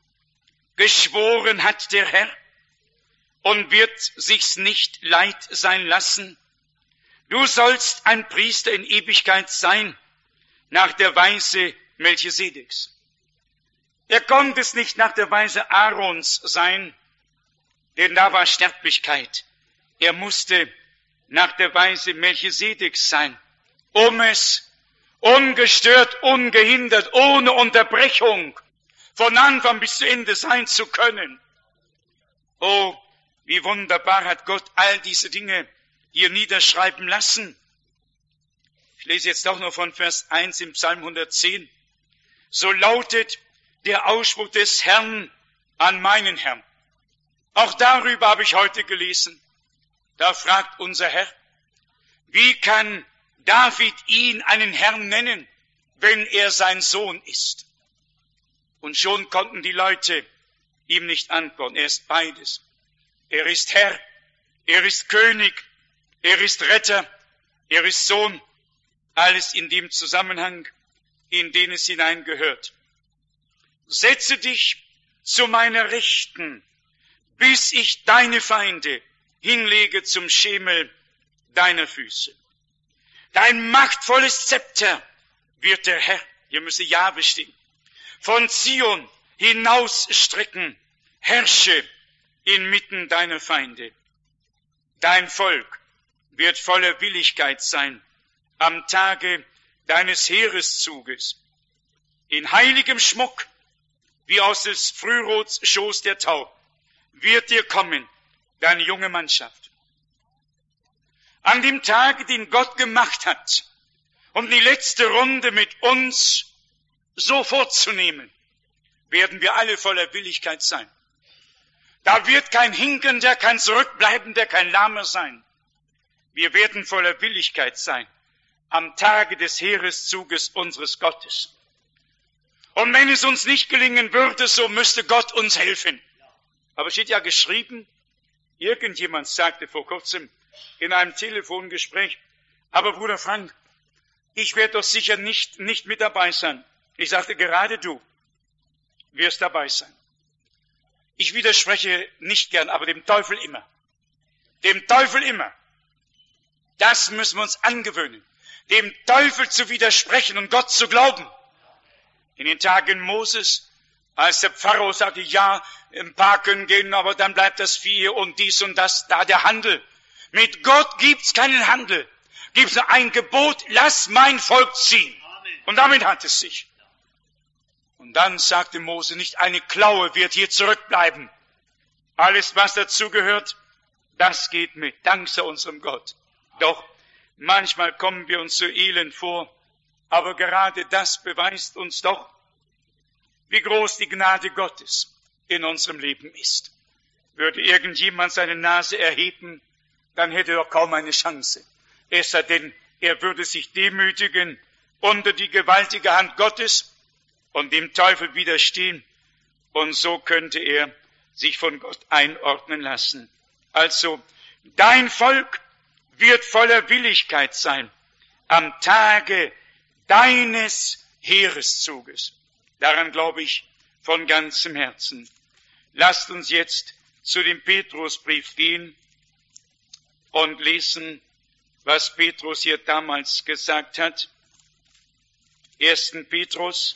Geschworen hat der Herr und wird sich's nicht leid sein lassen. Du sollst ein Priester in Ewigkeit sein, nach der Weise Melchisedeks. Er konnte es nicht nach der Weise Aarons sein, denn da war Sterblichkeit. Er musste nach der Weise Melchisedeks sein, um es ungestört, ungehindert, ohne Unterbrechung von Anfang bis zu Ende sein zu können. Oh, wie wunderbar hat Gott all diese Dinge hier niederschreiben lassen. Ich lese jetzt auch noch von Vers 1 im Psalm 110. So lautet der Ausspruch des Herrn an meinen Herrn. Auch darüber habe ich heute gelesen. Da fragt unser Herr, wie kann David ihn einen Herrn nennen, wenn er sein Sohn ist? Und schon konnten die Leute ihm nicht antworten. Er ist beides. Er ist Herr, er ist König, er ist Retter, er ist Sohn. Alles in dem Zusammenhang, in den es hineingehört. Setze dich zu meiner Rechten, bis ich deine Feinde hinlege zum Schemel deiner Füße. Dein machtvolles Zepter wird der Herr, hier müsse Jahwe stehen, von Zion hinausstrecken, herrsche inmitten deiner Feinde. Dein Volk wird voller Willigkeit sein am Tage deines Heereszuges. In heiligem Schmuck, wie aus des Frührots Schoß der Tau, wird dir kommen, deine junge Mannschaft. An dem Tage, den Gott gemacht hat, um die letzte Runde mit uns so vorzunehmen, werden wir alle voller Willigkeit sein. Da wird kein Hinkender, kein Zurückbleibender, kein Lahmer sein. Wir werden voller Willigkeit sein am Tage des Heereszuges unseres Gottes. Und wenn es uns nicht gelingen würde, so müsste Gott uns helfen. Aber es steht ja geschrieben, irgendjemand sagte vor kurzem in einem Telefongespräch, aber Bruder Frank, ich werde doch sicher nicht mit dabei sein. Ich sagte, gerade du wirst dabei sein. Ich widerspreche nicht gern, aber dem Teufel immer. Dem Teufel immer. Das müssen wir uns angewöhnen. Dem Teufel zu widersprechen und Gott zu glauben. In den Tagen Moses, als der Pharao sagte, ja, ein paar können gehen, aber dann bleibt das Vieh und dies und das, da der Handel. Mit Gott gibt's keinen Handel. Gibt's nur ein Gebot, lass mein Volk ziehen. Und damit hat es sich. Und dann sagte Mose, nicht eine Klaue wird hier zurückbleiben. Alles, was dazugehört, das geht mit, dank sei unserem Gott. Doch manchmal kommen wir uns so elend vor, aber gerade das beweist uns doch, wie groß die Gnade Gottes in unserem Leben ist. Würde irgendjemand seine Nase erheben, dann hätte er doch kaum eine Chance. Es sei denn, er würde sich demütigen unter die gewaltige Hand Gottes und dem Teufel widerstehen, und so könnte er sich von Gott einordnen lassen. Also, dein Volk wird voller Willigkeit sein am Tage deines Heereszuges. Daran glaube ich von ganzem Herzen. Lasst uns jetzt zu dem Petrusbrief gehen und lesen, was Petrus hier damals gesagt hat. 1. Petrus,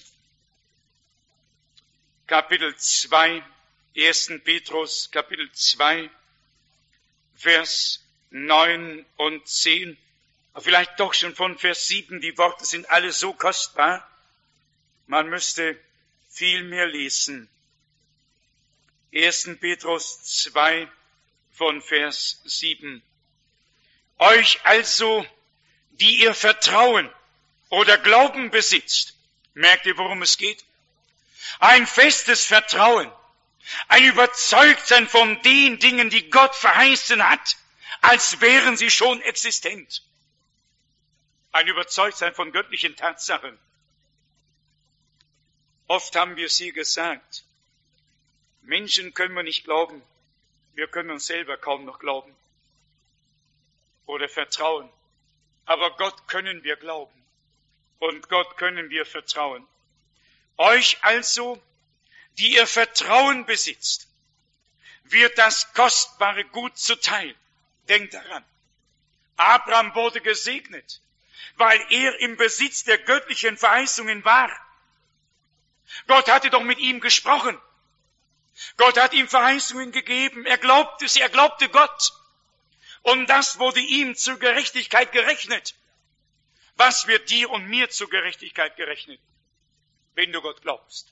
Kapitel 2, 1. Petrus, Kapitel 2, Vers 9 und 10. Aber vielleicht doch schon von Vers 7, die Worte sind alle so kostbar, man müsste viel mehr lesen. 1. Petrus 2 von Vers 7. Euch also, die ihr Vertrauen oder Glauben besitzt, merkt ihr, worum es geht? Ein festes Vertrauen, ein Überzeugtsein von den Dingen, die Gott verheißen hat, als wären sie schon existent. Ein Überzeugtsein von göttlichen Tatsachen. Oft haben wir es hier gesagt, Menschen können wir nicht glauben, wir können uns selber kaum noch glauben oder vertrauen. Aber Gott können wir glauben und Gott können wir vertrauen. Euch also, die ihr Vertrauen besitzt, wird das kostbare Gut zuteil. Denkt daran, Abraham wurde gesegnet, weil er im Besitz der göttlichen Verheißungen war. Gott hatte doch mit ihm gesprochen. Gott hat ihm Verheißungen gegeben. Er glaubte Gott. Und das wurde ihm zur Gerechtigkeit gerechnet. Was wird dir und mir zur Gerechtigkeit gerechnet? Wenn du Gott glaubst.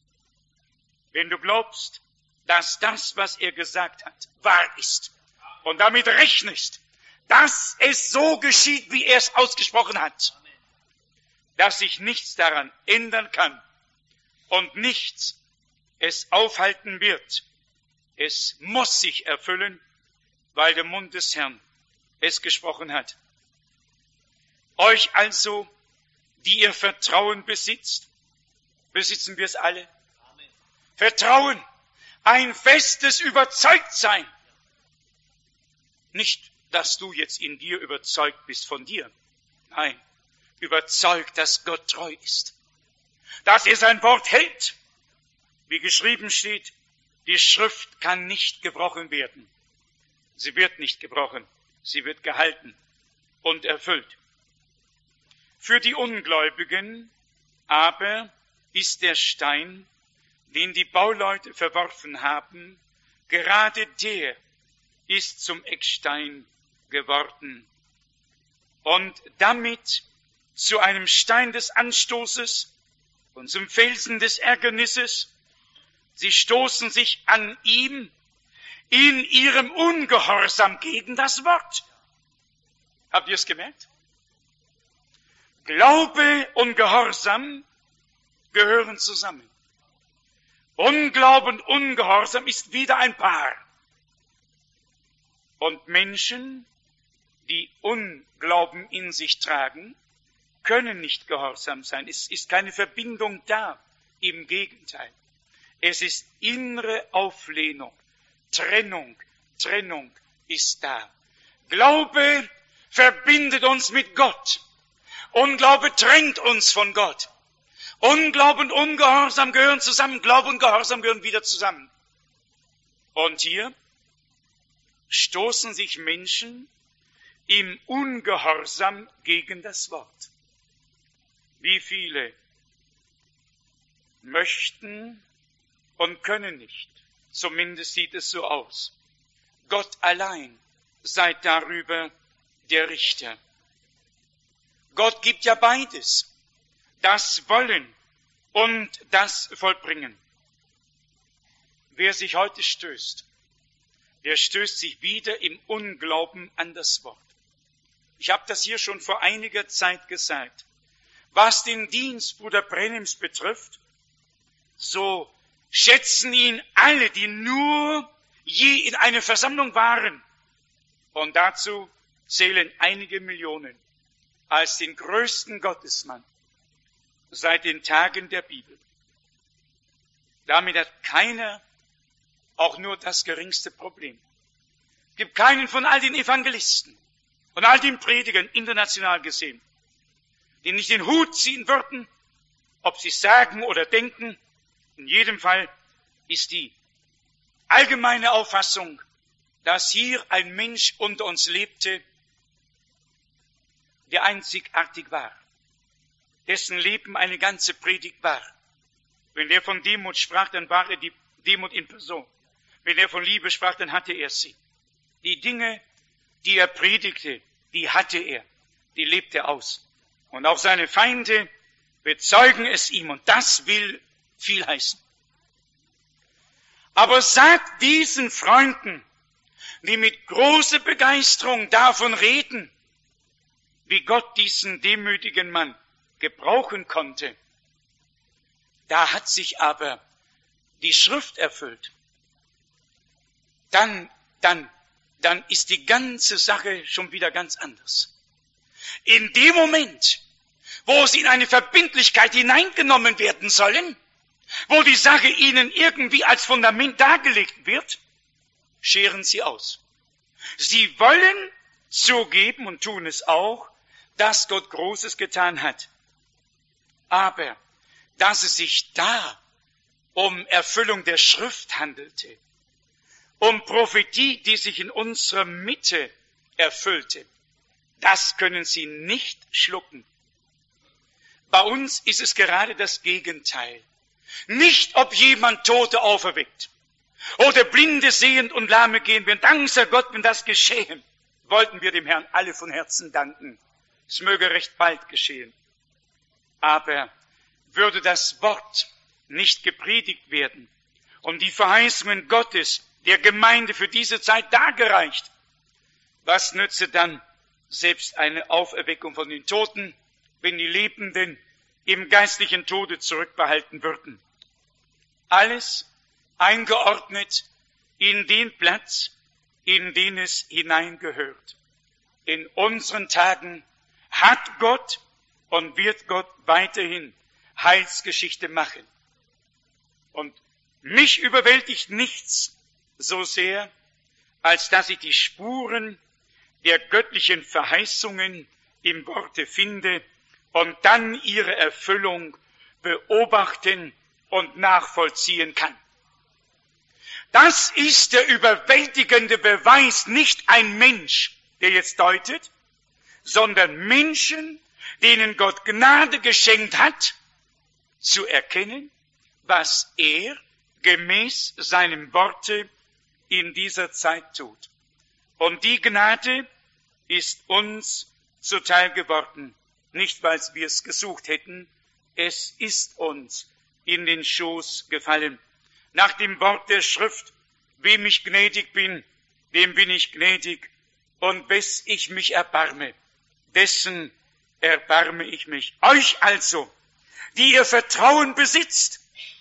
Wenn du glaubst, dass das, was er gesagt hat, wahr ist. Und damit rechnest, dass es so geschieht, wie er es ausgesprochen hat. Dass sich nichts daran ändern kann und nichts es aufhalten wird. Es muss sich erfüllen, weil der Mund des Herrn es gesprochen hat. Euch also, die ihr Vertrauen besitzt, besitzen wir es alle? Amen. Vertrauen, ein festes Überzeugtsein. Nicht, dass du jetzt in dir überzeugt bist von dir. Nein, überzeugt, dass Gott treu ist. Dass er sein Wort hält. Wie geschrieben steht, die Schrift kann nicht gebrochen werden. Sie wird nicht gebrochen, sie wird gehalten und erfüllt. Für die Ungläubigen aber ist der Stein, den die Bauleute verworfen haben, gerade der ist zum Eckstein geworden und damit zu einem Stein des Anstoßes und zum Felsen des Ärgernisses. Sie stoßen sich an ihm in ihrem Ungehorsam gegen das Wort. Habt ihr es gemerkt? Glaube und Gehorsam gehören zusammen. Unglauben und Ungehorsam ist wieder ein Paar. Und Menschen, die Unglauben in sich tragen, können nicht gehorsam sein. Es ist keine Verbindung da. Im Gegenteil. Es ist innere Auflehnung. Trennung ist da. Glaube verbindet uns mit Gott. Unglaube trennt uns von Gott. Unglauben und Ungehorsam gehören zusammen. Glaube und Gehorsam gehören wieder zusammen. Und hier stoßen sich Menschen im Ungehorsam gegen das Wort. Wie viele möchten und können nicht, zumindest sieht es so aus. Gott allein sei darüber der Richter. Gott gibt ja beides, das Wollen und das Vollbringen. Wer sich heute stößt, der stößt sich wieder im Unglauben an das Wort. Ich habe das hier schon vor einiger Zeit gesagt. Was den Dienst Bruder Brenhims betrifft, so schätzen ihn alle, die nur je in einer Versammlung waren, und dazu zählen einige Millionen, als den größten Gottesmann seit den Tagen der Bibel. Damit hat keiner auch nur das geringste Problem. Es gibt keinen von all den Evangelisten und all den Predigern international gesehen, die nicht den Hut ziehen würden, ob sie sagen oder denken. In jedem Fall ist die allgemeine Auffassung, dass hier ein Mensch unter uns lebte, der einzigartig war, dessen Leben eine ganze Predigt war. Wenn er von Demut sprach, dann war er die Demut in Person. Wenn er von Liebe sprach, dann hatte er sie. Die Dinge, die er predigte, die hatte er. die lebt er aus. Und auch seine Feinde bezeugen es ihm. Und das will viel heißen. Aber sagt diesen Freunden, die mit großer Begeisterung davon reden, wie Gott diesen demütigen Mann gebrauchen konnte, da hat sich aber die Schrift erfüllt. Dann ist die ganze Sache schon wieder ganz anders. In dem Moment, wo sie in eine Verbindlichkeit hineingenommen werden sollen, wo die Sache ihnen irgendwie als Fundament dargelegt wird, scheren sie aus. Sie wollen zugeben und tun es auch, dass Gott Großes getan hat. Aber dass es sich da um Erfüllung der Schrift handelte, um Prophetie, die sich in unserer Mitte erfüllte, das können sie nicht schlucken. Bei uns ist es gerade das Gegenteil. Nicht, ob jemand Tote auferweckt oder Blinde sehend und Lahme gehen werden. Dank sei Gott, wenn das geschehen, wollten wir dem Herrn alle von Herzen danken. Es möge recht bald geschehen. Aber würde das Wort nicht gepredigt werden und die Verheißungen Gottes der Gemeinde für diese Zeit dargereicht, was nütze dann selbst eine Auferweckung von den Toten, wenn die Lebenden im geistlichen Tode zurückbehalten würden? Alles eingeordnet in den Platz, in den es hineingehört. In unseren Tagen hat Gott und wird Gott weiterhin Heilsgeschichte machen. Und mich überwältigt nichts so sehr, als dass ich die Spuren der göttlichen Verheißungen im Worte finde und dann ihre Erfüllung beobachten und nachvollziehen kann. Das ist der überwältigende Beweis, nicht ein Mensch, der jetzt deutet, sondern Menschen, denen Gott Gnade geschenkt hat, zu erkennen, was er gemäß seinem Worte in dieser Zeit tut. Und die Gnade ist uns zuteil geworden, nicht weil wir es gesucht hätten, es ist uns in den Schoß gefallen. Nach dem Wort der Schrift, wem ich gnädig bin, dem bin ich gnädig, und wes ich mich erbarme, dessen erbarme ich mich. Euch also, die ihr Vertrauen besitzt,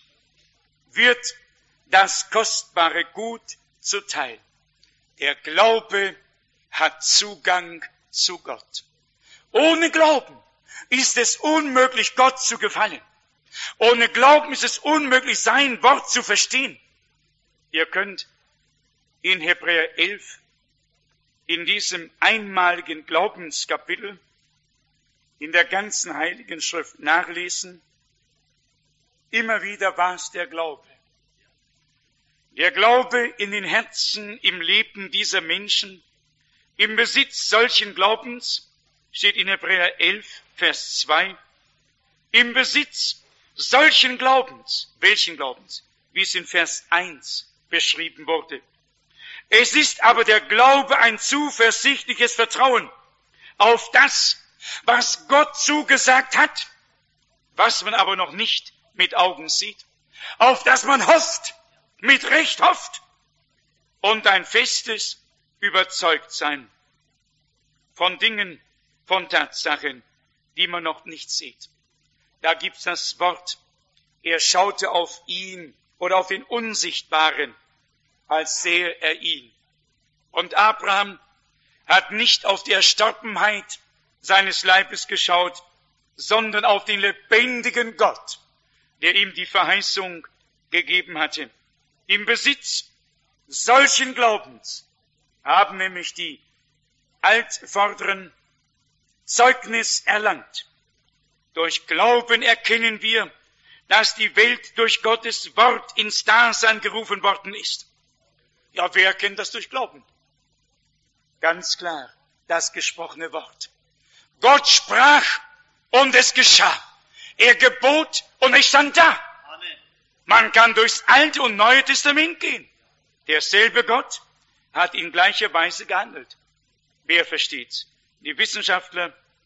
wird das kostbare Gut zuteil. Der Glaube hat Zugang zu Gott. Ohne Glauben ist es unmöglich, Gott zu gefallen. Ohne Glauben ist es unmöglich, sein Wort zu verstehen. Ihr könnt in Hebräer 11, in diesem einmaligen Glaubenskapitel, in der ganzen Heiligen Schrift nachlesen, immer wieder war es der Glaube. Der Glaube in den Herzen, im Leben dieser Menschen, im Besitz solchen Glaubens, steht in Hebräer 11, Vers 2, im Besitz solchen Glaubens, welchen Glaubens? Wie es in Vers 1 beschrieben wurde. Es ist aber der Glaube ein zuversichtliches Vertrauen auf das, was Gott zugesagt hat, was man aber noch nicht mit Augen sieht, auf das man hofft, mit Recht hofft, und ein festes Überzeugtsein von Dingen, von Tatsachen, die man noch nicht sieht. Da gibt's das Wort, er schaute auf ihn oder auf den Unsichtbaren, als sähe er ihn. Und Abraham hat nicht auf die Erstorbenheit seines Leibes geschaut, sondern auf den lebendigen Gott, der ihm die Verheißung gegeben hatte. Im Besitz solchen Glaubens haben nämlich die Altvorderen Zeugnis erlangt. Durch Glauben erkennen wir, dass die Welt durch Gottes Wort ins Dasein gerufen worden ist. Ja, wer kennt das durch Glauben? Ganz klar, das gesprochene Wort. Gott sprach und es geschah. Er gebot und es stand da. Amen. Man kann durchs Alte und Neue Testament gehen. Derselbe Gott hat in gleicher Weise gehandelt. Wer versteht's? Die Wissenschaftler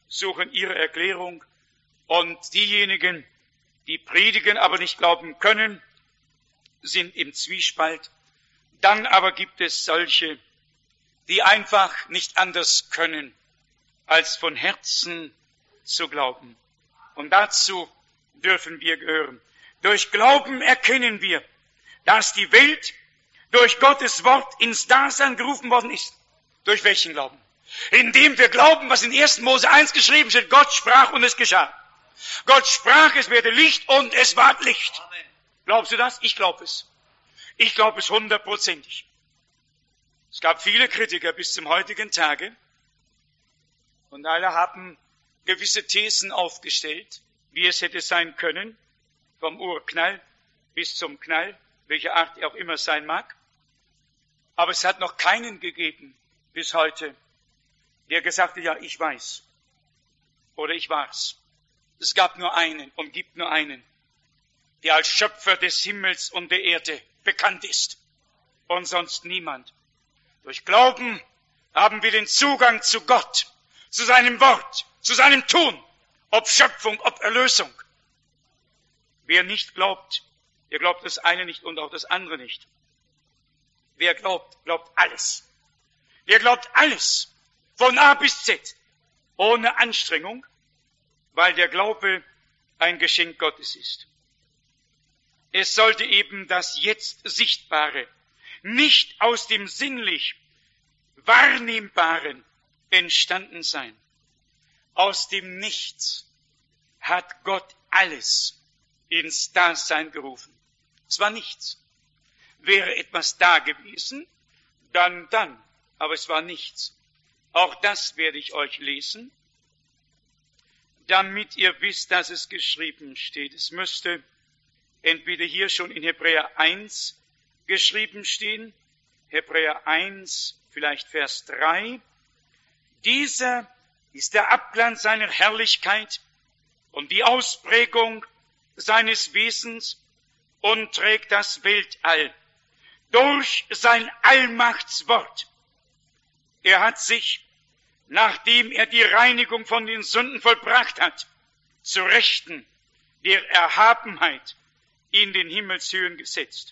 suchen ihre Erklärung, und diejenigen, die predigen, aber nicht glauben können, sind im Zwiespalt. Dann aber gibt es solche, die einfach nicht anders können, als von Herzen zu glauben. Und dazu dürfen wir gehören. Durch Glauben erkennen wir, dass die Welt durch Gottes Wort ins Dasein gerufen worden ist. Durch welchen Glauben? Indem wir glauben, was in 1. Mose 1 geschrieben steht, Gott sprach und es geschah. Gott sprach, es werde Licht und es ward Licht. Amen. Glaubst du das? Ich glaube es. Ich glaube es 100%. Es gab viele Kritiker bis zum heutigen Tage und alle haben gewisse Thesen aufgestellt, wie es hätte sein können, vom Urknall bis zum Knall, welche Art er auch immer sein mag. Aber es hat noch keinen gegeben bis heute, der gesagt hat, ja, ich weiß oder ich war's. Es gab nur einen und gibt nur einen, der als Schöpfer des Himmels und der Erde bekannt ist und sonst niemand. Durch Glauben haben wir den Zugang zu Gott, zu seinem Wort, zu seinem Tun, ob Schöpfung, ob Erlösung. Wer nicht glaubt, der glaubt das eine nicht und auch das andere nicht. Wer glaubt, glaubt alles. Der glaubt alles, von A bis Z, ohne Anstrengung, weil der Glaube ein Geschenk Gottes ist. Es sollte eben das jetzt Sichtbare nicht aus dem sinnlich Wahrnehmbaren entstanden sein. Aus dem Nichts hat Gott alles ins Dasein gerufen. Es war nichts. Wäre etwas da gewesen, dann, aber es war nichts. Auch das werde ich euch lesen, damit ihr wisst, dass es geschrieben steht. Es müsste entweder hier schon in Hebräer 1 geschrieben stehen, Hebräer 1, vielleicht Vers 3. Dieser ist der Abglanz seiner Herrlichkeit und die Ausprägung seines Wesens und trägt das Weltall durch sein Allmachtswort. Er hat sich, nachdem er die Reinigung von den Sünden vollbracht hat, zu Rechten der Erhabenheit in den Himmelshöhen gesetzt.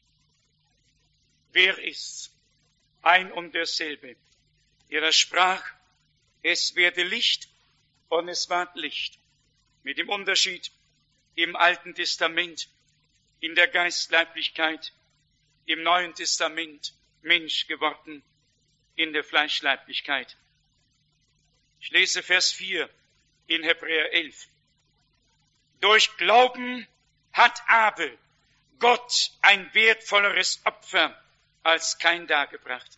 Wer ist's? Ein und derselbe, der das sprach, es werde Licht und es ward Licht. Mit dem Unterschied im Alten Testament, in der Geistleiblichkeit, im Neuen Testament Mensch geworden, in der Fleischleiblichkeit. Ich lese Vers 4 in Hebräer 11. Durch Glauben hat Abel Gott ein wertvolleres Opfer als Kain dargebracht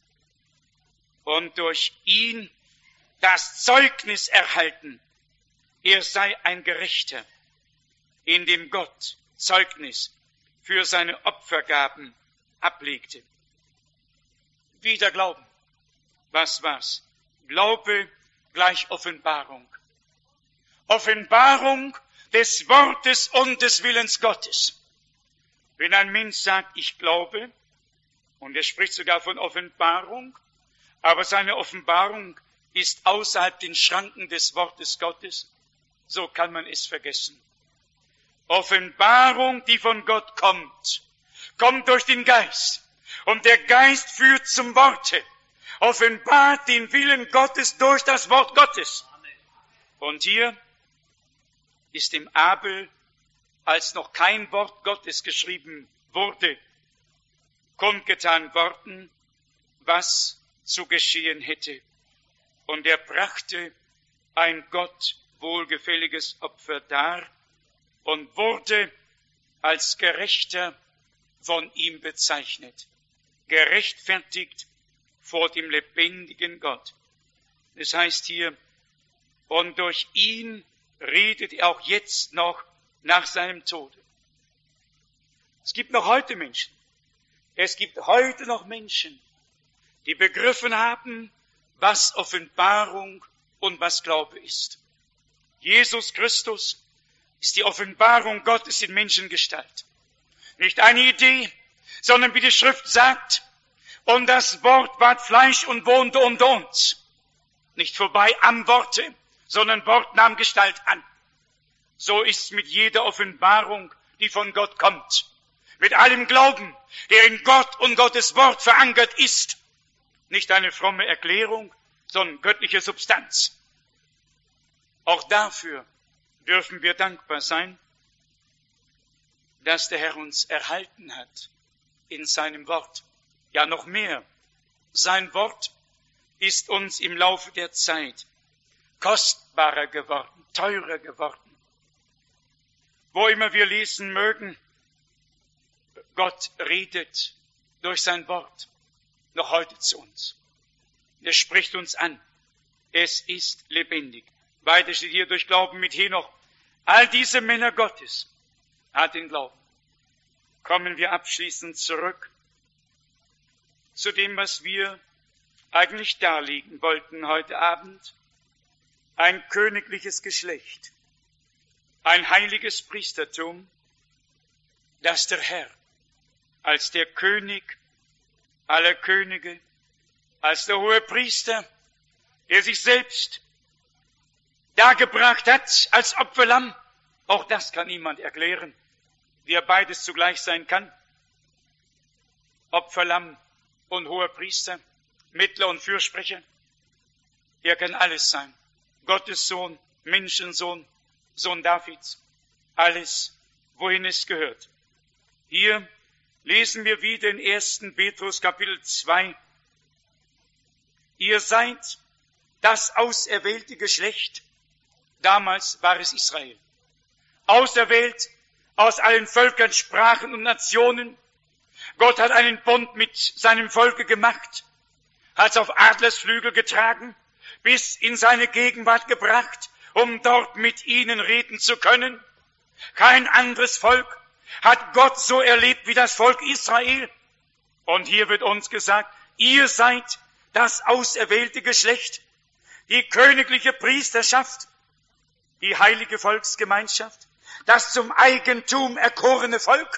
und durch ihn das Zeugnis erhalten, er sei ein Gerechter, in dem Gott Zeugnis für seine Opfergaben ablegte. Wieder Glauben. Was war's? Glaube gleich Offenbarung. Offenbarung des Wortes und des Willens Gottes. Wenn ein Mensch sagt, ich glaube, und er spricht sogar von Offenbarung, aber seine Offenbarung ist außerhalb den Schranken des Wortes Gottes, so kann man es vergessen. Offenbarung, die von Gott kommt, kommt durch den Geist. Und der Geist führt zum Worte, offenbart den Willen Gottes durch das Wort Gottes. Und hier ist dem Abel, als noch kein Wort Gottes geschrieben wurde, kundgetan worden, was zu geschehen hätte. Und er brachte ein Gott wohlgefälliges Opfer dar und wurde als Gerechter von ihm bezeichnet, gerechtfertigt vor dem lebendigen Gott. Es heißt hier, und durch ihn redet er auch jetzt noch nach seinem Tode. Es gibt noch heute Menschen, die begriffen haben, was Offenbarung und was Glaube ist. Jesus Christus ist die Offenbarung Gottes in Menschengestalt. Nicht eine Idee, sondern wie die Schrift sagt, und das Wort ward Fleisch und wohnte unter uns. Nicht vorbei am Worte, sondern Wort nahm Gestalt an. So ist mit jeder Offenbarung, die von Gott kommt, mit allem Glauben, der in Gott und Gottes Wort verankert ist, nicht eine fromme Erklärung, sondern göttliche Substanz. Auch dafür dürfen wir dankbar sein, dass der Herr uns erhalten hat in seinem Wort. Ja, noch mehr. Sein Wort ist uns im Laufe der Zeit kostbarer geworden, teurer geworden. Wo immer wir lesen mögen, Gott redet durch sein Wort noch heute zu uns. Er spricht uns an. Es ist lebendig. Weiter steht hier durch Glauben mit Henoch. All diese Männer Gottes hat den Glauben. Kommen wir abschließend zurück zu dem, was wir eigentlich darlegen wollten heute Abend. Ein königliches Geschlecht, ein heiliges Priestertum, das der Herr als der König aller Könige, als der hohe Priester, der sich selbst dargebracht hat als Opferlamm, auch das kann niemand erklären, wie er beides zugleich sein kann. Opferlamm und hoher Priester, Mittler und Fürsprecher, er kann alles sein. Gottes Sohn, Menschensohn, Sohn Davids, alles, wohin es gehört. Hier lesen wir wieder in 1. Petrus Kapitel 2. Ihr seid das auserwählte Geschlecht, damals war es Israel, auserwählt aus allen Völkern, Sprachen und Nationen. Gott hat einen Bund mit seinem Volke gemacht, hat es auf Adlersflügel getragen, bis in seine Gegenwart gebracht, um dort mit ihnen reden zu können. Kein anderes Volk hat Gott so erlebt wie das Volk Israel. Und hier wird uns gesagt, ihr seid das auserwählte Geschlecht, die königliche Priesterschaft, die heilige Volksgemeinschaft, das zum Eigentum erkorene Volk.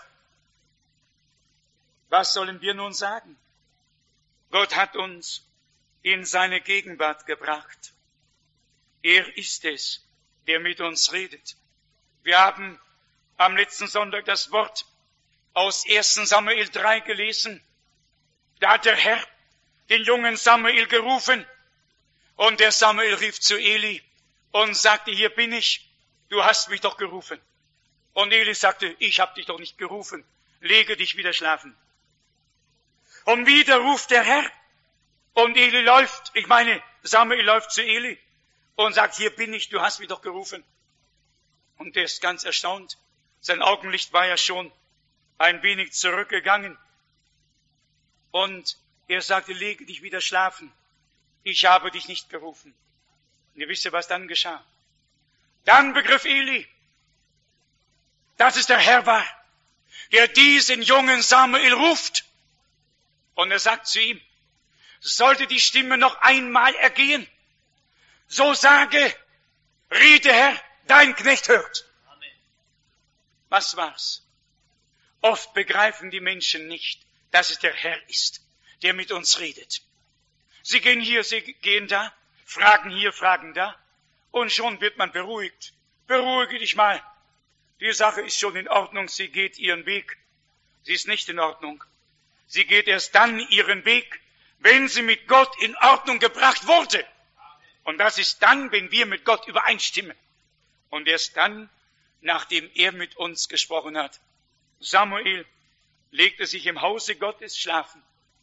Was sollen wir nun sagen? Gott hat uns in seine Gegenwart gebracht. Er ist es, der mit uns redet. Wir haben am letzten Sonntag das Wort aus 1. Samuel 3 gelesen. Da hat der Herr den jungen Samuel gerufen und der Samuel rief zu Eli und sagte, hier bin ich, du hast mich doch gerufen. Und Eli sagte, ich habe dich doch nicht gerufen, lege dich wieder schlafen. Und wieder ruft der Herr und Samuel läuft zu Eli und sagt, hier bin ich, du hast mich doch gerufen. Und der ist ganz erstaunt. Sein Augenlicht war ja schon ein wenig zurückgegangen. Und er sagte, lege dich wieder schlafen. Ich habe dich nicht gerufen. Und ihr wisst ja, was dann geschah. Dann begriff Eli, dass es der Herr war, der diesen jungen Samuel ruft. Und er sagt zu ihm, sollte die Stimme noch einmal ergehen, so sage, rede Herr, dein Knecht hört. Amen. Was war's? Oft begreifen die Menschen nicht, dass es der Herr ist, der mit uns redet. Sie gehen hier, sie gehen da, fragen hier, fragen da, und schon wird man beruhigt. Beruhige dich mal. Die Sache ist schon in Ordnung, sie geht ihren Weg. Sie ist nicht in Ordnung. Sie geht erst dann ihren Weg, wenn sie mit Gott in Ordnung gebracht wurde. Und das ist dann, wenn wir mit Gott übereinstimmen. Und erst dann, nachdem er mit uns gesprochen hat. Samuel legte sich im Hause Gottes schlafen,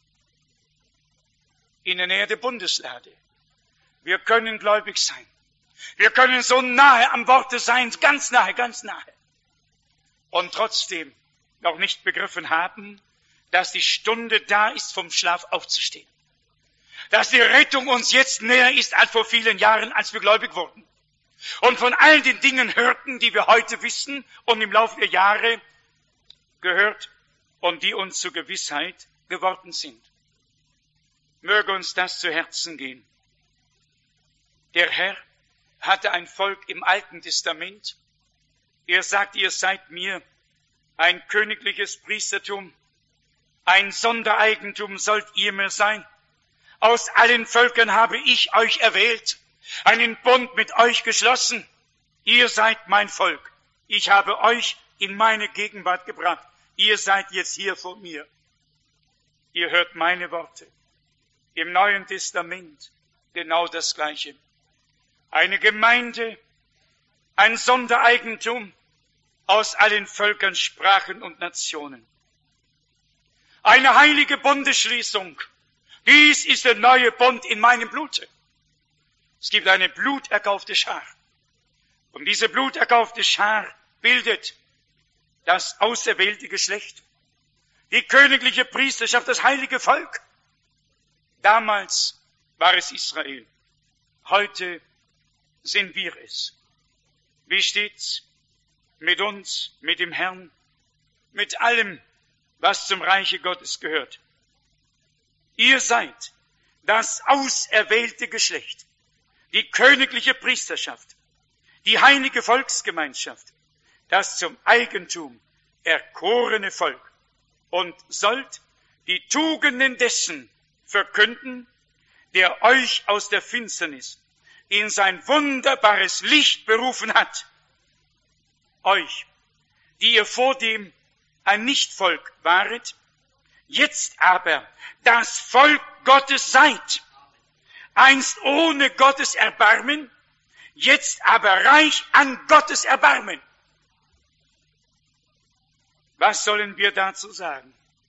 in der Nähe der Bundeslade. Wir können gläubig sein. Wir können so nahe am Worte sein, ganz nahe, ganz nahe. Und trotzdem noch nicht begriffen haben, dass die Stunde da ist, vom Schlaf aufzustehen. Dass die Rettung uns jetzt näher ist als vor vielen Jahren, als wir gläubig wurden. Und von all den Dingen hörten, die wir heute wissen und im Laufe der Jahre gehört und die uns zur Gewissheit geworden sind. Möge uns das zu Herzen gehen. Der Herr hatte ein Volk im Alten Testament. Er sagt, ihr seid mir ein königliches Priestertum, ein Sondereigentum sollt ihr mir sein. Aus allen Völkern habe ich euch erwählt, einen Bund mit euch geschlossen. Ihr seid mein Volk. Ich habe euch in meine Gegenwart gebracht. Ihr seid jetzt hier vor mir. Ihr hört meine Worte. Im Neuen Testament genau das Gleiche. Eine Gemeinde, ein Sondereigentum aus allen Völkern, Sprachen und Nationen. Eine heilige Bundesschließung. Dies ist der neue Bund in meinem Blute. Es gibt eine bluterkaufte Schar. Und diese bluterkaufte Schar bildet das auserwählte Geschlecht, die königliche Priesterschaft, das heilige Volk. Damals war es Israel. Heute sind wir es. Wie steht's mit uns, mit dem Herrn, mit allem, was zum Reiche Gottes gehört? Ihr seid das auserwählte Geschlecht, die königliche Priesterschaft, die heilige Volksgemeinschaft, das zum Eigentum erkorene Volk, und sollt die Tugenden dessen verkünden, der euch aus der Finsternis in sein wunderbares Licht berufen hat. Euch, die ihr vordem ein Nichtvolk waret, jetzt aber das Volk Gottes seid, einst ohne Gottes Erbarmen, jetzt aber reich an Gottes Erbarmen. Was sollen wir dazu sagen?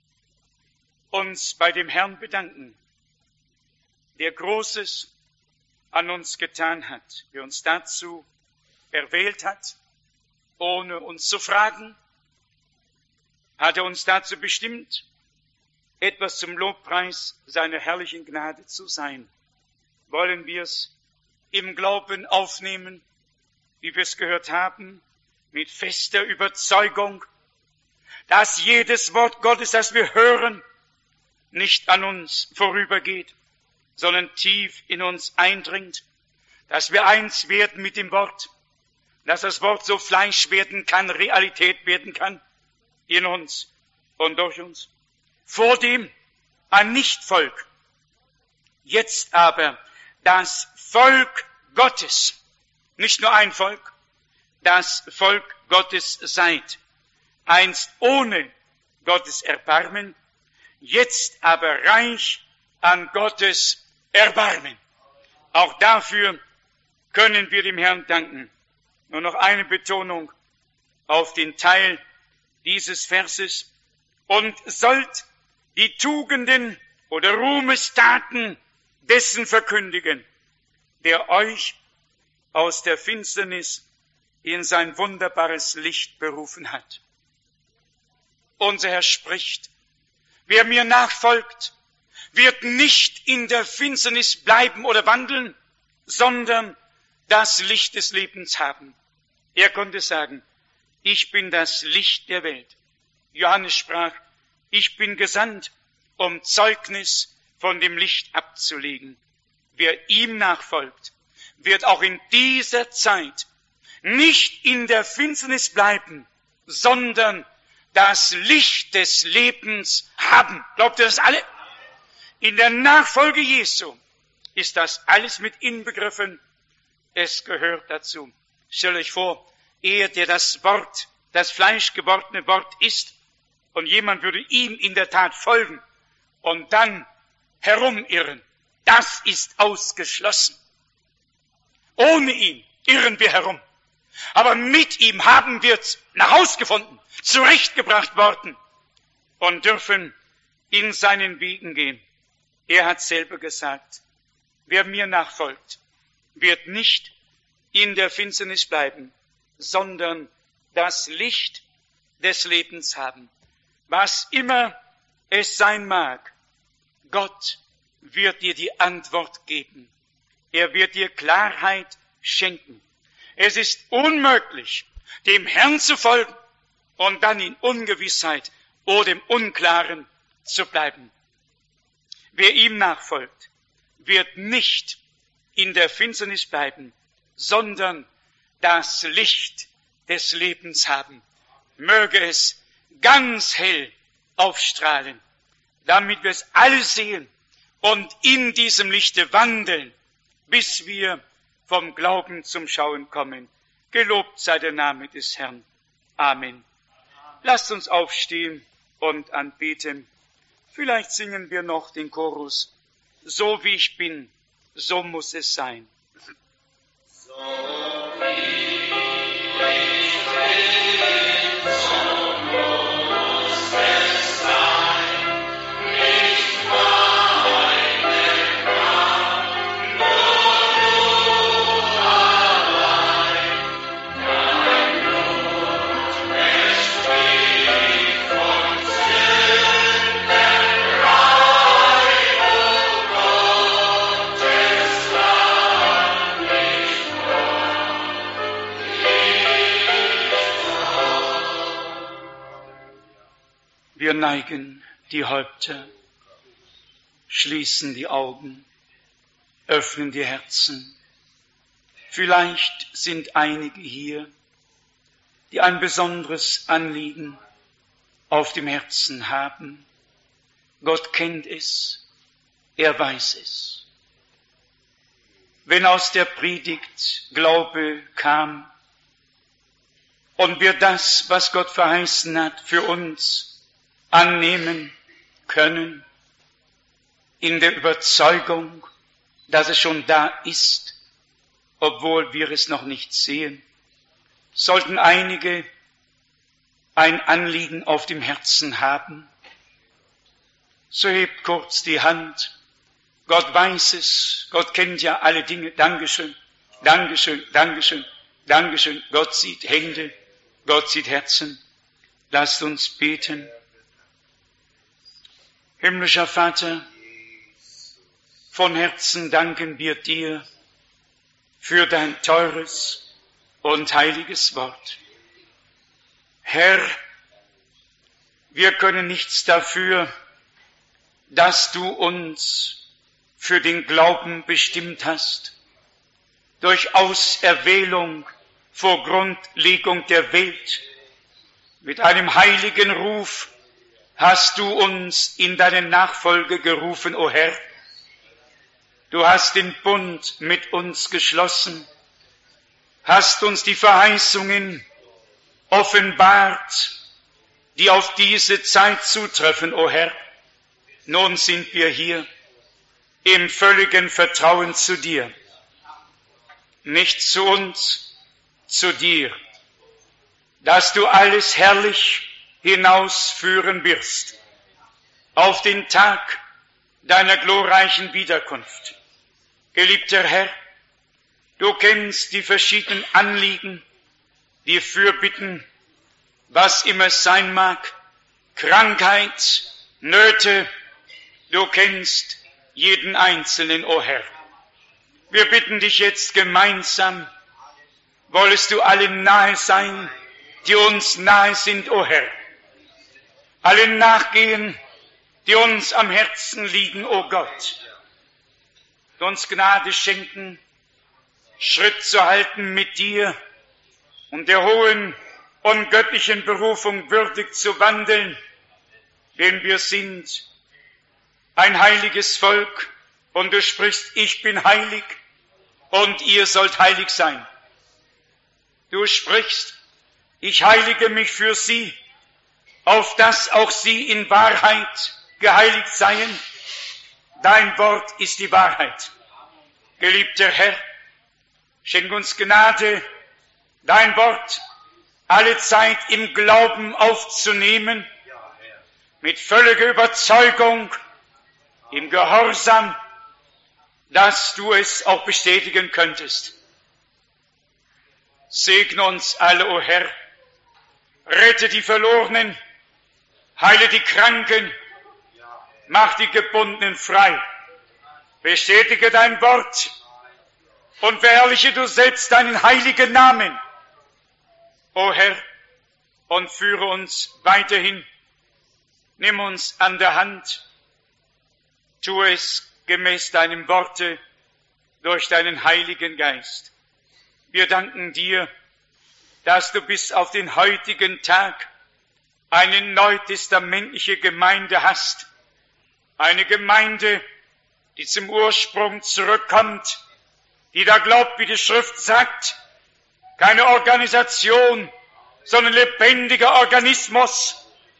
Uns bei dem Herrn bedanken, der Großes an uns getan hat, der uns dazu erwählt hat, ohne uns zu fragen, hat er uns dazu bestimmt, etwas zum Lobpreis seiner herrlichen Gnade zu sein. Wollen wir es im Glauben aufnehmen, wie wir es gehört haben, mit fester Überzeugung, dass jedes Wort Gottes, das wir hören, nicht an uns vorübergeht, sondern tief in uns eindringt, dass wir eins werden mit dem Wort, dass das Wort so Fleisch werden kann, Realität werden kann, in uns und durch uns. Vordem ein Nichtvolk, jetzt aber das Volk Gottes, nicht nur ein Volk, das Volk Gottes seid, einst ohne Gottes Erbarmen, jetzt aber reich an Gottes Erbarmen. Auch dafür können wir dem Herrn danken. Nur noch eine Betonung auf den Teil dieses Verses. Und sollt die Tugenden oder Ruhmestaten dessen verkündigen, der euch aus der Finsternis in sein wunderbares Licht berufen hat. Unser Herr spricht, wer mir nachfolgt, wird nicht in der Finsternis bleiben oder wandeln, sondern das Licht des Lebens haben. Er konnte sagen, ich bin das Licht der Welt. Johannes sprach, ich bin gesandt, um Zeugnis von dem Licht abzulegen. Wer ihm nachfolgt, wird auch in dieser Zeit nicht in der Finsternis bleiben, sondern das Licht des Lebens haben. Glaubt ihr das alle? In der Nachfolge Jesu ist das alles mit inbegriffen. Es gehört dazu. Stellt euch vor, er, der das Wort, das fleischgewordene Wort ist, und jemand würde ihm in der Tat folgen und dann herumirren. Das ist ausgeschlossen. Ohne ihn irren wir herum. Aber mit ihm haben wir nach Haus gefunden, zurechtgebracht worden und dürfen in seinen Wegen gehen. Er hat selber gesagt, wer mir nachfolgt, wird nicht in der Finsternis bleiben, sondern das Licht des Lebens haben. Was immer es sein mag, Gott wird dir die Antwort geben. Er wird dir Klarheit schenken. Es ist unmöglich, dem Herrn zu folgen und dann in Ungewissheit oder im Unklaren zu bleiben. Wer ihm nachfolgt, wird nicht in der Finsternis bleiben, sondern das Licht des Lebens haben. Möge es ganz hell aufstrahlen, damit wir es alle sehen und in diesem Lichte wandeln, bis wir vom Glauben zum Schauen kommen. Gelobt sei der Name des Herrn. Amen. Lasst uns aufstehen und anbeten. Vielleicht singen wir noch den Chorus. So wie ich bin, so muss es sein. So wie ich bin, so muss es sein. Nicht meine Kraft, nur du allein. Dein Blut wäscht mich von Sünden rein, o Gottes Lamm nicht Wir neigen die Häupter, schließen die Augen, öffnen die Herzen. Vielleicht sind einige hier, die ein besonderes Anliegen auf dem Herzen haben. Gott kennt es, er weiß es. Wenn aus der Predigt Glaube kam und wir das, was Gott verheißen hat, für uns annehmen können, in der Überzeugung, dass es schon da ist, obwohl wir es noch nicht sehen, sollten einige ein Anliegen auf dem Herzen haben, so hebt kurz die Hand. Gott weiß es, Gott kennt ja alle Dinge. Dankeschön, Dankeschön, Dankeschön, Dankeschön. Gott sieht Hände, Gott sieht Herzen. Lasst uns beten. Himmlischer Vater, von Herzen danken wir dir für dein teures und heiliges Wort. Herr, wir können nichts dafür, dass du uns für den Glauben bestimmt hast, durch Auserwählung vor Grundlegung der Welt. Mit einem heiligen Ruf hast du uns in deine Nachfolge gerufen, o Herr. Du hast den Bund mit uns geschlossen, hast uns die Verheißungen offenbart, die auf diese Zeit zutreffen, o Herr. Nun sind wir hier im völligen Vertrauen zu dir. Nicht zu uns, zu dir, dass du alles herrlich hinausführen wirst auf den Tag deiner glorreichen Wiederkunft. Geliebter Herr, du kennst die verschiedenen Anliegen, die Fürbitten, was immer es sein mag, Krankheit, Nöte, du kennst jeden Einzelnen, o Herr. Wir bitten dich jetzt gemeinsam, wollest du allen nahe sein, die uns nahe sind, o Herr. Allen nachgehen, die uns am Herzen liegen, o Gott. Uns Gnade schenken, Schritt zu halten mit dir und der hohen und göttlichen Berufung würdig zu wandeln, denn wir sind ein heiliges Volk und du sprichst, ich bin heilig und ihr sollt heilig sein. Du sprichst, ich heilige mich für sie, auf dass auch sie in Wahrheit geheiligt seien. Dein Wort ist die Wahrheit. Geliebter Herr, schenk uns Gnade, dein Wort alle Zeit im Glauben aufzunehmen, mit völliger Überzeugung, im Gehorsam, dass du es auch bestätigen könntest. Segne uns alle, o Herr, rette die Verlorenen, heile die Kranken, mach die Gebundenen frei, bestätige dein Wort und verherrliche du selbst deinen heiligen Namen, o Herr, und führe uns weiterhin. Nimm uns an der Hand, tu es gemäß deinem Worte durch deinen Heiligen Geist. Wir danken dir, dass du bis auf den heutigen Tag eine neutestamentliche Gemeinde hast. Eine Gemeinde, die zum Ursprung zurückkommt, die da glaubt, wie die Schrift sagt, keine Organisation, sondern lebendiger Organismus,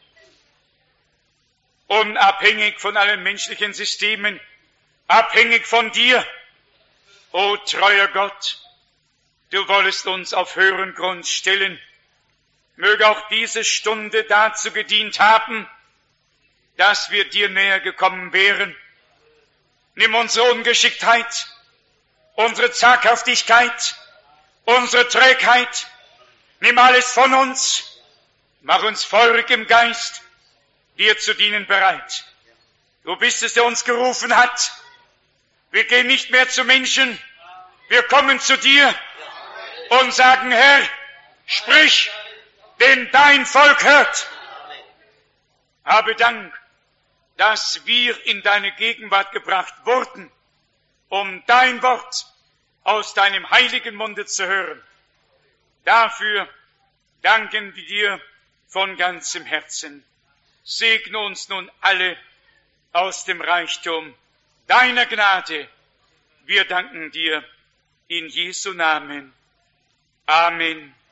unabhängig von allen menschlichen Systemen, abhängig von dir. O treuer Gott, du wollest uns auf höheren Grund stellen. Möge auch diese Stunde dazu gedient haben, dass wir dir näher gekommen wären. Nimm unsere Ungeschicktheit, unsere Zaghaftigkeit, unsere Trägheit, nimm alles von uns, mach uns feurig im Geist, dir zu dienen bereit. Du bist es, der uns gerufen hat. Wir gehen nicht mehr zu Menschen, wir kommen zu dir und sagen, Herr, sprich, denn dein Volk hört. Habe Dank, dass wir in deine Gegenwart gebracht wurden, um dein Wort aus deinem heiligen Munde zu hören. Dafür danken wir dir von ganzem Herzen. Segne uns nun alle aus dem Reichtum deiner Gnade. Wir danken dir in Jesu Namen. Amen.